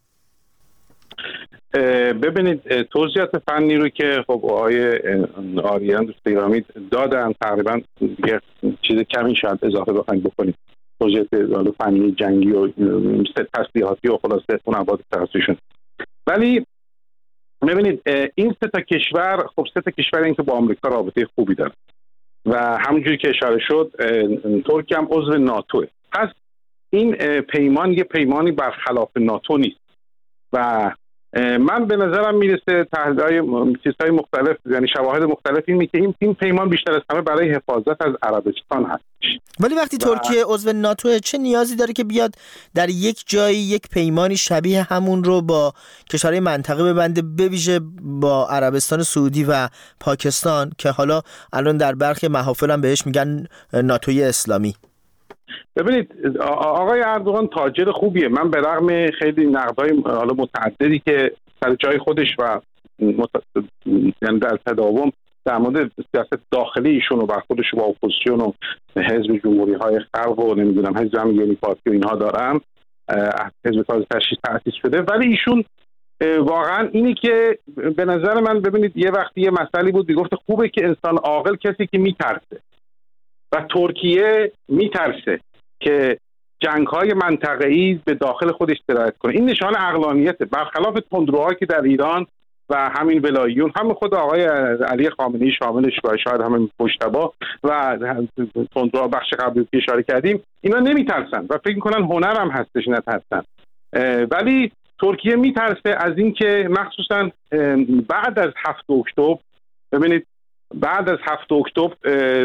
ببینید توضیحات فنی رو که خب آقای آریان دوست گرامی دادن، تقریبا یه چیز کمی شاید اضافه بخوایم بکنیم. توضیحات فنی جنگی و تسلیحاتی و خلاصه اون ابعاد تخصصیشون. ولی ببینید این سه تا کشور، خب سه تا کشور این که با آمریکا رابطه خوبی دارن و همونجوری که اشاره شد ترکیه هم عضو ناتوه. پس این پیمان یه پیمانی برخلاف ناتو نیست و من به نظرم میرسه تحلیل‌های چیزهای مختلف، یعنی شواهد مختلف اینه که این پیمان بیشتر از همه برای حفاظت از عربستان هست. ولی وقتی ترکیه عضو ناتو، چه نیازی داره که بیاد در یک جایی یک پیمانی شبیه همون رو با کشورهای منطقه ببنده، به ویژه با عربستان سعودی و پاکستان که حالا الان در برخی محافل هم بهش میگن ناتوی اسلامی؟ ببینید آقای اردوغان تاجر خوبیه. من به رغم خیلی نقدهای حالا متعددی که سر جای خودش و یعنی در تداوم در مورد سیاست داخلی ایشون و برخوردش با اپوزیسیون و حزب جمهوری‌های خلق و نمیدونم حزب جمعیتی پارتی و اینها دارم، حزب تازه تأسیس شده. ولی ایشون واقعا اینی که به نظر من ببینید یه وقتی یه مسئله بود میگفت خوبه که انسان عاقل کسی که میترسه و ترکیه میترسه که جنگ‌های منطقه‌ای به داخل خودش سرایت کنه. این نشان عقلانیته، برخلاف تندروهایی که در ایران و همین ولاییون، همین خود آقای علی خامنه‌ای شاملش و شاید همین مجتبی و تندروها بخش قبلی که اشاره کردیم، اینا نمیترسن و فکر می‌کنن هنر هم هستش نترسن. ولی ترکیه میترسه از این که مخصوصا بعد از 7 اکتبر، ببینید بعد از 7 اکتبر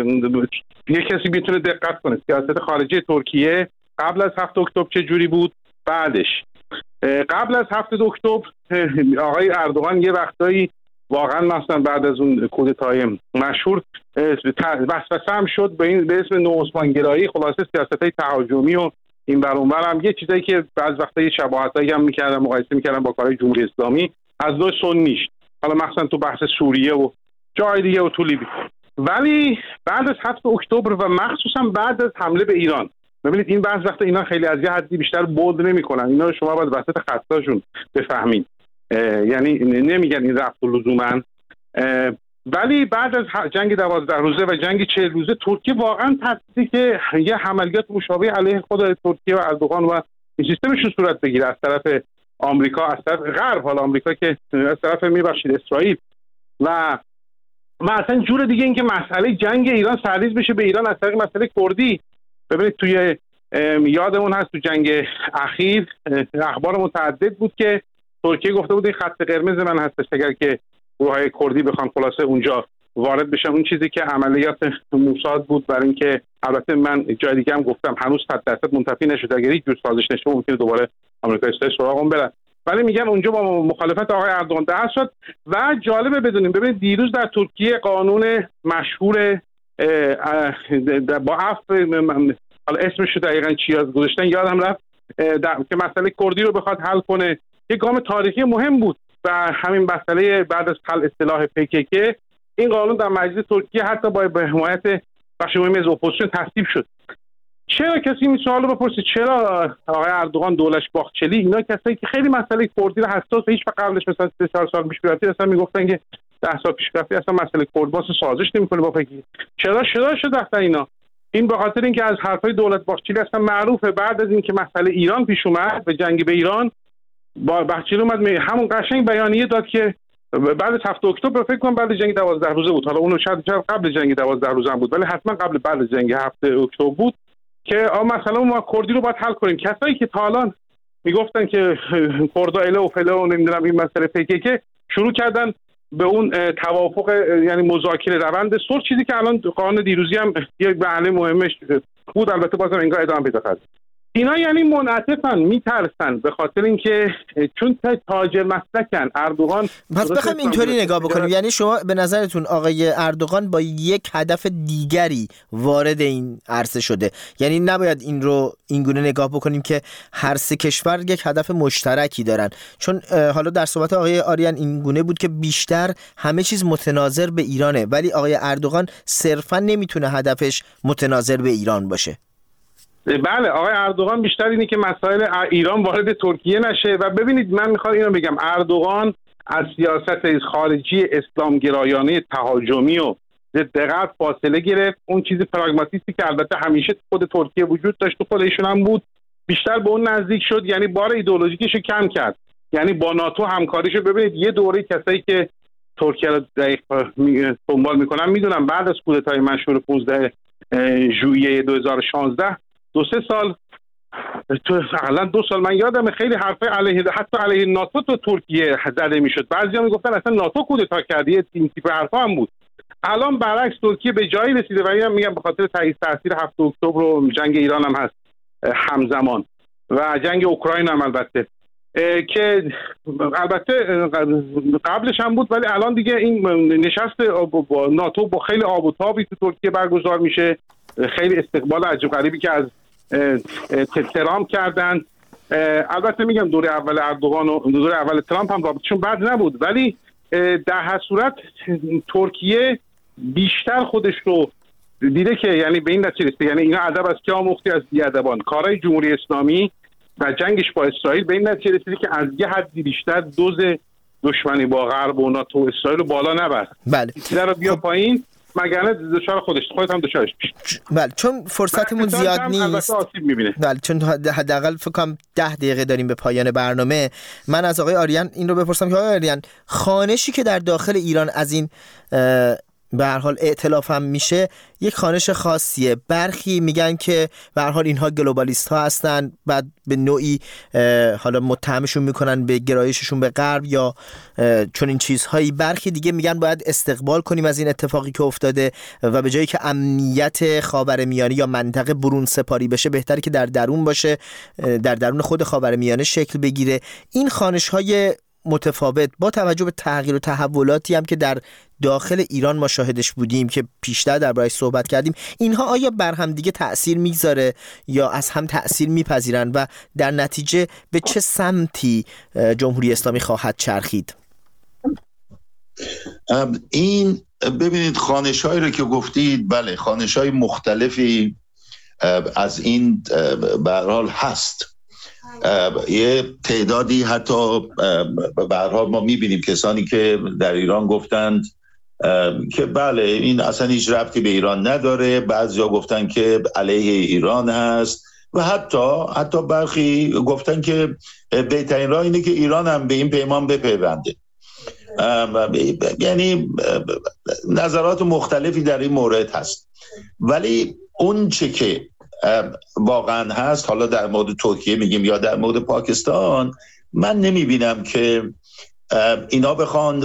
یک کسی میتونه دقت کنه سیاست خارجی ترکیه قبل از 7 اکتبر چه جوری بود، بعدش. قبل از 7 اکتبر آقای اردوغان یه وقتایی واقعا مثلا بعد از اون کودتای مشهور وسوسه هم شد به اسم نوعثمانگرایی، خلاصه سیاست‌های تهاجمی و این بر اون بر هم یه چیزایی که بعض وقتا یه شباهتایی هم می‌کردن، مقایسه می‌کردن با کارهای جمهوری اسلامی از نوع سنیش، حالا مثلا تو بحث سوریه و جای دیگه و تو لیبی. ولی بعد از 7 اکتبر و مخصوصا بعد از حمله به ایران، ببینید این بعض وقتا اینا خیلی از یه حدی بیشتر بولد نمی‌کنن، اینا رو شما باید وسط خطاشون بفهمید، یعنی نمیگن این رفت لزوما. ولی بعد از جنگ 12 روزه و جنگ 40 روزه ترکیه واقعا ترسید که یه عملیات مشابه علیه خود ترکیه و اردوغان و سیستمشون صورت بگیره از طرف آمریکا، از طرف غرب، حالا آمریکا که از طرف میبخشید اسرائیل و اصلا جور دیگه این که مسئله جنگ ایران سرریز بشه به ایران از طریق مسئله کردی. ببینید توی یادمون هست تو جنگ اخیر اخبار متعدد بود که ترکیه گفته بود این خط قرمز من هستش اگر که گروه‌های کردی بخوان خلاصه اونجا وارد بشن. اون چیزی که عملیات موساد بود برای اینکه، البته من جای دیگه هم گفتم هنوز 100% منتفی نشده، اگر هیچ جور سازش نشه ممکنه دوباره آمریکا اسرائیل سراغ برن، ولی میگن اونجا با مخالفت آقای اردوغان دست شد. و جالبه بدونیم ببینید دیروز در ترکیه قانون مشهور با عفو، حالا اسمش رو دقیقاً چی گذاشتن یادم رفت، که مسئله کردی رو بخواد حل کنه، یک گام تاریخی مهم بود. و همین مسئله بعد از خلع اصطلاح PKK این قانون در مجلس ترکیه حتی با حمایت بخش مهمی از اپوزیسیون تصویب شد. چرا کسی این سوال رو بپرسه چرا آقای اردوغان، دولش باخچلی، اینا کسایی که خیلی مسئله کردی رو حساس، هیچ وقت قبلش مثلا 3 سال پیش رفتی اصلا میگفتن که 10 سال پیش رفتی اصلا مسئله کرد واسه سازش نمی‌کنه با PKK، چرا شد اصلا این به خاطر اینکه از حرفای دولت باخچلی اصلا معروفه. بعد از اینکه مسئله ایران پیش اومد و جنگ به ایران، با باخچلی اومد همون قشنگ بیانیه داد که بعد از 7 اکتبر فکر کنم بعد جنگ 12 روزه بود، حالا اونو شاید قبل جنگ 12 روزه هم بود ولی حتما بعد از جنگ 7 اکتبر بود که مثلا ما کردی رو باید حل کنیم. کسایی که تا الان میگفتن که کردا اله و فله و نمیدونم این مسئله PKK شروع کردن به اون توافق، یعنی مذاکره روند صلح، چیزی که الان قانون دیروزی هم یک بحث مهمش بود، البته بازم انگار ادامه پیدا کرد. اینا یعنی منعطفن، میترسن به خاطر اینکه چون تاجر مسلکن اردوغان. پس بخوایم اینطوری نگاه بکنیم، یعنی شما به نظرتون آقای اردوغان با یک هدف دیگری وارد این عرصه شده، یعنی نباید این گونه نگاه بکنیم که هر سه کشور یک هدف مشترکی دارن، چون حالا در صحبت آقای آریان این گونه بود که بیشتر همه چیز متناظر به ایرانه، ولی آقای اردوغان صرفا نمیتونه هدفش متناظر به ایران باشه. بله، آقای اردوغان بیشتر اینه که مسائل ایران وارد ترکیه نشه. و ببینید من میخوام اینو بگم، اردوغان از سیاست خارجی اسلامگرایانه تهاجمی و ضد غرب فاصله گرفت. اون چیز پراگماتیستی که البته همیشه خود ترکیه وجود داشت تو خود ایشون هم بود، بیشتر به اون نزدیک شد، یعنی بار ایدئولوژیکش کم کرد، یعنی با ناتو همکاریشو. ببینید یه دوره کسایی که ترکیه رو دنبال میکنن میدونن بعد از کودتای مشهور 15 ژوئیه 2016 2-3 سال، تو حداقل 2 سال من یادم خیلی حرفای علیه، حتی علیه ناتو تو ترکیه زده میشد. بعضیا میگفتن اصلا ناتو کودتا کرده، این تیپ حرفا هم بود. الان برعکس ترکیه به جایی رسیده و اینم میگم به خاطر تاثیر 7 اکتبر و جنگ ایران هم هست همزمان و جنگ اوکراین هم البته که البته قبلش هم بود، ولی الان دیگه این نشست با ناتو با خیلی آب و تابی تو ترکیه برگزار میشه. خیلی استقبال عجیب غریبی که از ترامپ کردن. البته میگم دوره اول اردوغان و دوره اول ترامپ هم رابطشون بد نبود، ولی در هر صورت ترکیه بیشتر خودش رو دیده که یعنی به این نتیجه رسیده، یعنی اینا ادب از که آموختی از بیادبان. کارهای جمهوری اسلامی و جنگش با اسرائیل به این نتیجه رسیده که از یه حدی بیشتر دوز دشمنی با غرب و ناتو و اسرائیل رو بالا نبر. بله. رو بیا پایین مگرنه دچار خودت هم دچارش میشه. بله، چون فرصتمون زیاد نیست. بله، چون حداقل فکر کنم 10 دقیقه داریم به پایان برنامه. من از آقای آریان این رو بپرسم که آقای آریان، خوانشی که در داخل ایران از این به هر حال ائتلاف هم میشه یک خوانش خاصیه. برخی میگن که به هر حال اینها گلوبالیست ها هستن، بعد به نوعی حالا متهمشون میکنن به گرایششون به غرب یا چون این چیزهایی. برخی دیگه میگن باید استقبال کنیم از این اتفاقی که افتاده و به جایی که امنیت خاورمیانه یا منطقه برون سپاری بشه بهتره که در درون باشه، در درون خود خاورمیانه شکل بگیره. این خوانش های متفاوت با توجه به تغییر و تحولاتی هم که در داخل ایران ما شاهدش بودیم که پیشتر درباره‌اش صحبت کردیم، اینها آیا بر هم دیگه تأثیر میگذاره یا از هم تأثیر میپذیرن و در نتیجه به چه سمتی جمهوری اسلامی خواهد چرخید؟ این ببینید خوانش‌هایی رو که گفتید، بله خوانش‌های مختلفی از این به هر حال هست. یه تعدادی حتی به هر حال ما می‌بینیم کسانی که در ایران گفتند که بله این اصلا هیچ ربطی به ایران نداره، بعضیا گفتن که علیه ایران هست و حتی برخی گفتن که بهترین راه اینه که ایران هم به این پیمان بپیونده. یعنی نظرات مختلفی در این مورد هست، ولی اون چه که واقعا هست، حالا در مورد ترکیه میگیم یا در مورد پاکستان، من نمیبینم که اینا بخوان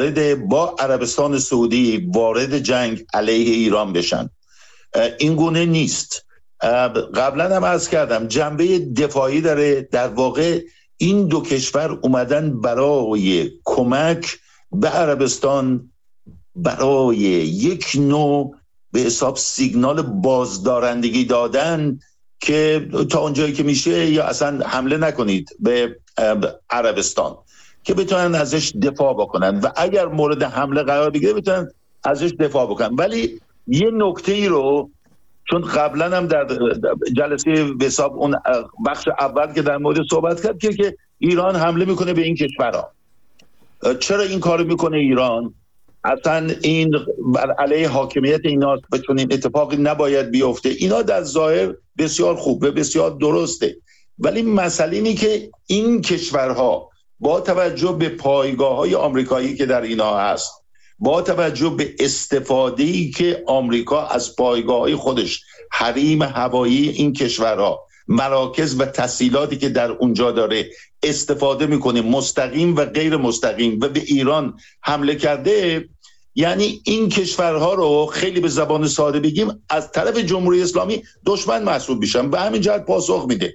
با عربستان سعودی وارد جنگ علیه ایران بشن. این گونه نیست. قبلا هم عرض کردم جنبه دفاعی داره. در واقع این دو کشور اومدن برای کمک به عربستان، برای یک نوع به حساب سیگنال بازدارندگی دادن که تا اونجایی که میشه یا اصلا حمله نکنید به عربستان، که بتونن ازش دفاع بکنن و اگر مورد حمله قرار بگیره بتونن ازش دفاع بکنن. ولی یه نکته ای رو، چون قبلا هم در جلسه به حساب اون بخش اول که در مورد صحبت کرد که ایران حمله میکنه به این کشورها. چرا این کارو میکنه ایران؟ اصلا این بر علیه حاکمیت ایناست و چون این اتفاقی نباید بیفته. اینا در ظاهر بسیار خوب و بسیار درسته، ولی مسئله اینه که این کشورها با توجه به پایگاه‌های آمریکایی که در اینا هست، با توجه به استفاده‌ای که آمریکا از پایگاه‌های خودش، حریم هوایی این کشورها، مراکز و تسهیلاتی که در اونجا داره استفاده میکنه، مستقیم و غیر مستقیم، و به ایران حمله کرده، یعنی این کشورها رو خیلی به زبان ساده بگیم از طرف جمهوری اسلامی دشمن محسوب میشن. به همین جهت پاسخ میده.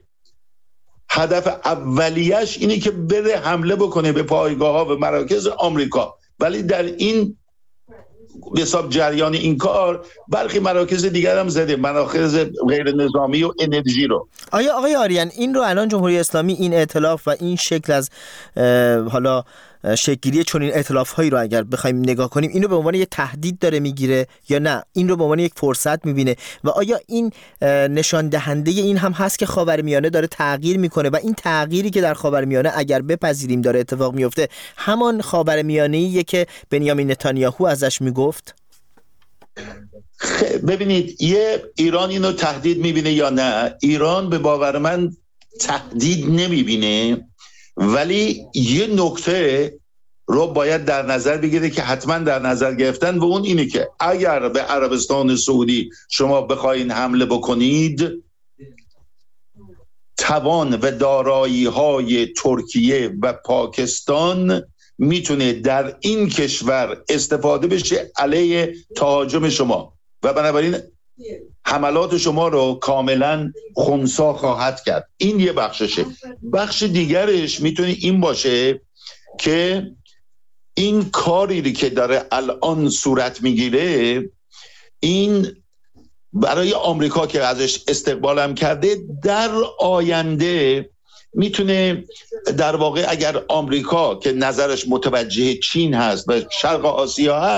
هدف اولیش اینه که بره حمله بکنه به پایگاه‌ها و مراکز آمریکا، ولی در این حساب جریان این کار برخی مراکز دیگر هم زده، مراکز غیر نظامی و انرژی رو. آیا آقای آریان این رو الان جمهوری اسلامی این ائتلاف و این شکل از حالا شکل‌گیری چون این ائتلاف‌هایی رو اگر بخوایم نگاه کنیم، اینو به عنوان یک تهدید داره میگیره یا نه این رو به عنوان یک فرصت میبینه؟ و آیا این نشان دهنده این هم هست که خاورمیانه داره تغییر میکنه و این تغییری که در خاورمیانه اگر بپذیریم داره اتفاق میفته همان خاورمیانه‌ایه که بنیامین نتانیاهو ازش میگفت؟ ببینید، یه ایران اینو تهدید میبینه یا نه؟ ایران به باور من تهدید نمیبینه، ولی یه نکته رو باید در نظر بگیره که حتما در نظر گرفتن، و اون اینه که اگر به عربستان سعودی شما بخواین حمله بکنید، توان و دارایی‌های ترکیه و پاکستان میتونه در این کشور استفاده بشه علیه تهاجم شما و بنابراین حملات شما رو کاملا خنثی خواهد کرد. این یه بخششه. بخش دیگرش میتونه این باشه که این کاری که داره الان صورت میگیره، این برای آمریکا که ازش استقبال هم کرده، در آینده میتونه در واقع اگر آمریکا که نظرش متوجه چین هست و شرق آسیا هست،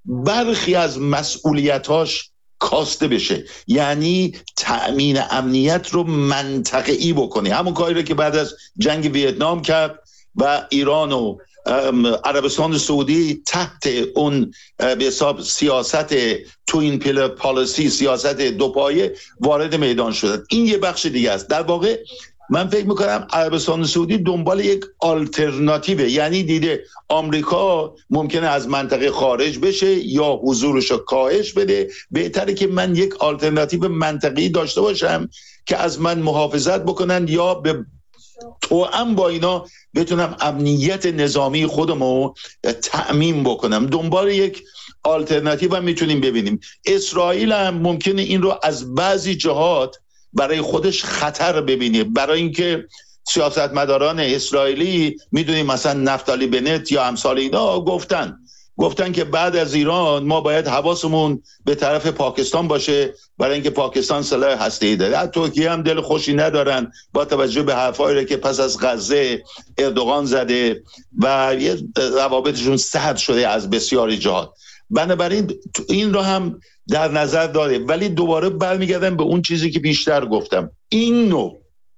برخی از مسئولیتاش کاسته بشه، یعنی تأمین امنیت رو منطقه‌ای بکنه. همون کاری رو که بعد از جنگ ویتنام کرد و ایران و عربستان سعودی تحت اون به حساب سیاست توین پیلر پالیسی، سیاست دو پایه، وارد میدان شدن. این یه بخش دیگه است. در واقع من فکر میکنم عربستان سعودی دنبال یک آلترناتیوه، یعنی دیده آمریکا ممکنه از منطقه خارج بشه یا حضورش رو کاهش بده، بهتره که من یک آلترناتیو منطقی داشته باشم که از من محافظت بکنن یا به توأم با اینا بتونم امنیت نظامی خودمو تأمین بکنم. دنبال یک آلترناتیو هم میتونیم ببینیم. اسرائیل هم ممکنه این رو از بعضی جهات برای خودش خطر ببینه، برای اینکه سیاستمداران اسرائیلی میدونیم مثلا نفتالی بنت یا امثال اینا گفتن که بعد از ایران ما باید حواسمون به طرف پاکستان باشه، برای اینکه پاکستان سلاح هسته‌ای داره. ترکیه هم دل خوشی ندارن با توجه به حرفایی که پس از غزه اردوغان زده و روابطشون سرد شده از بسیاری جهات. بنابراین این رو هم در نظر داره، ولی دوباره برمیگردم به اون چیزی که بیشتر گفتم. این نوع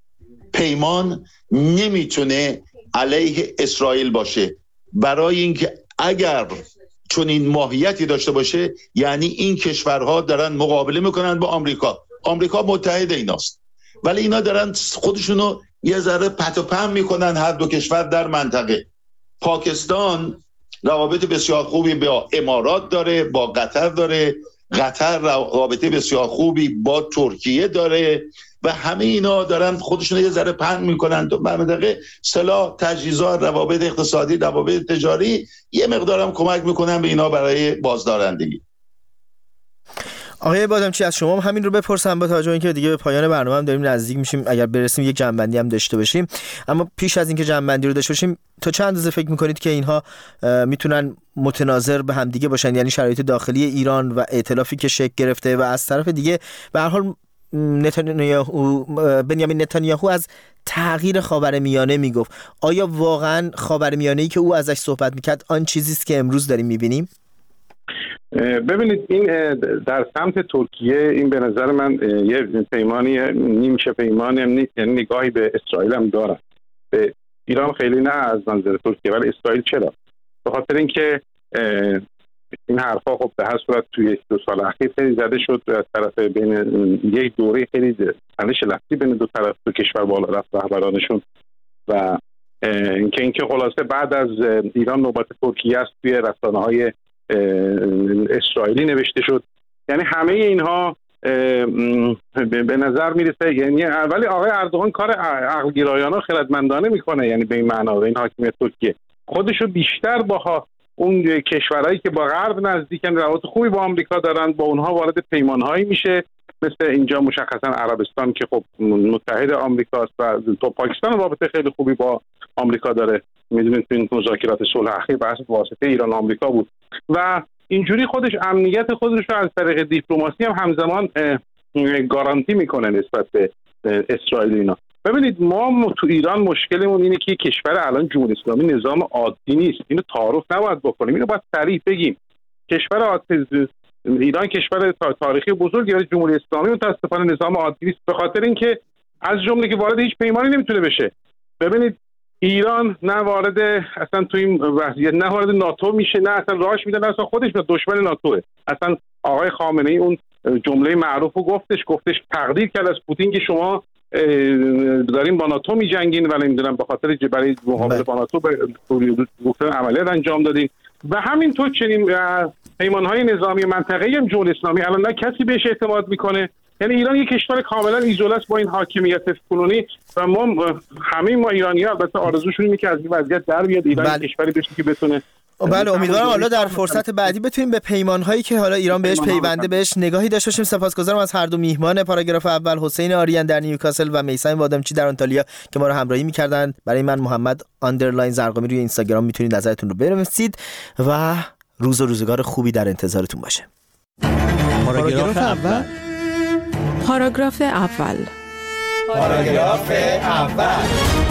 پیمان نمیتونه علیه اسرائیل باشه، برای اینکه اگر چون این ماهیتی داشته باشه یعنی این کشورها دارن مقابله میکنن با آمریکا متحد ایناست، ولی اینا دارن خودشونو یه ذره پت و پم میکنن هر دو کشور در منطقه. پاکستان روابط بسیار خوبی با امارات داره، با قطر داره، قطر رابطه بسیار خوبی با ترکیه داره و همه اینا دارن خودشون یه ذره پهن میکنن تو منطقه. سلاح، تجهیزات، روابط اقتصادی، روابط تجاری یه مقدارم کمک میکنن به اینا برای بازدارندگی. آقای بادامچی از شما همین رو بپرسم با توجه اینکه دیگه به پایان برنامه هم داریم نزدیک میشیم، اگر برسیم یک جمع‌بندی هم داشته باشیم، اما پیش از اینکه جمع‌بندی رو داشته باشیم تا چند اندازه فکر میکنید که اینها میتونن متناظر به هم دیگه باشن، یعنی شرایط داخلی ایران و ائتلافی که شکل گرفته و از طرف دیگه به هر حال بنیامین نتانیاهو از تغییر خاورمیانه میگفت. آیا واقعا خاورمیانه‌ای که او ازش صحبت میکرد آن چیزی است که امروز داریم میبینیم؟ ببینید این در سمت ترکیه این به نظر من یه پیمانی نیمچه پیمانی هم نیست، یعنی نگاهی به اسرائیل هم دارن، به ایران خیلی نه از منظر ترکیه، ولی اسرائیل چرا؟ به خاطر اینکه این حرفا خب به هر صورت توی 1-2 سال اخیر خیلی زده شد از طرف بین یک دوره خیلی تنش لفظی بین دو طرف دو کشور بالا رفت رهبرانشون و اینکه خلاصه بعد از ایران نوبت ترکیه است توی رسانه‌های اسرائیلی نوشته شد. یعنی همه اینها به نظر میرسه، یعنی ولی آقای اردوغان کار عقلگرایانه خردمندانه میکنه، یعنی به این معنا این حاکمیت ترکیه خودشو بیشتر با اون کشورهایی که با غرب نزدیکن، روابط خوبی با آمریکا دارن، با اونها وارد پیمانهایی میشه، مثل اینجا مشخصا عربستان که خب متحد آمریکاست و تو پاکستان رابطه خیلی خوبی با آمریکا داره. میدونید این مذاکرات صلح اخیر بحث واسطه ایران و آمریکا بود و اینجوری خودش امنیت خودش رو از طریق دیپلماسی هم همزمان گارانتی میکنه نسبت به اسرائیل. اینا ببینید ما تو ایران مشکلمون اینه که کشور الان جمهوری اسلامی نظام عادی نیست، اینو تعارف نباید بکنیم، اینو باید صریح بگیم. کشور عادی ایران کشور تاریخی بزرگی ولی جمهوری اسلامی متاسفانه نظام عادی نیست، به خاطر اینکه از جمله که وارد هیچ پیمانی نمیتونه بشه. ببینید ایران نه وارد اصلا تو این وضعیت نه وارد ناتو میشه، نه اصلا راهش میده، نه اصلا خودش به دشمن ناتوه. اصلا آقای خامنه ای اون جمله معروفو گفتش تقدیر کرد از پوتین که شما دارین با ناتو میجنگین ولی نمیدونم به خاطر برای مقابله با ناتو گفتن عملیات انجام دادین و همینطور چنین پیمانهای نظامی منطقه‌ای هم جمهوری اسلامی الان نه کسی بهش اعتماد میکنه. یعنی ایران یک کشور کاملا ایزوله است با این حاکمیت کنونی و ما ایرانی‌ها البته آرزوشون اینه که از این وضعیت در بیاد، ایران کشوری بشه که بتونه. بله امیدوارم حالا در فرصت بعدی بتونیم به پیمان‌هایی که حالا ایران بهش پیونده بهش نگاهی داشته باشیم. سپاسگزارم از هر دو میهمان پاراگراف اول، حسین آریان در نیوکاسل و میثم بادامچی در آنتالیا که ما رو همراهی می‌کردند. برای من محمد _زرقامی روی اینستاگرام میتونید نظرتون رو بنویسید و روز و روزگار خوبی در انتظارتون باشه. پاراگراف اول. پاراگراف اول.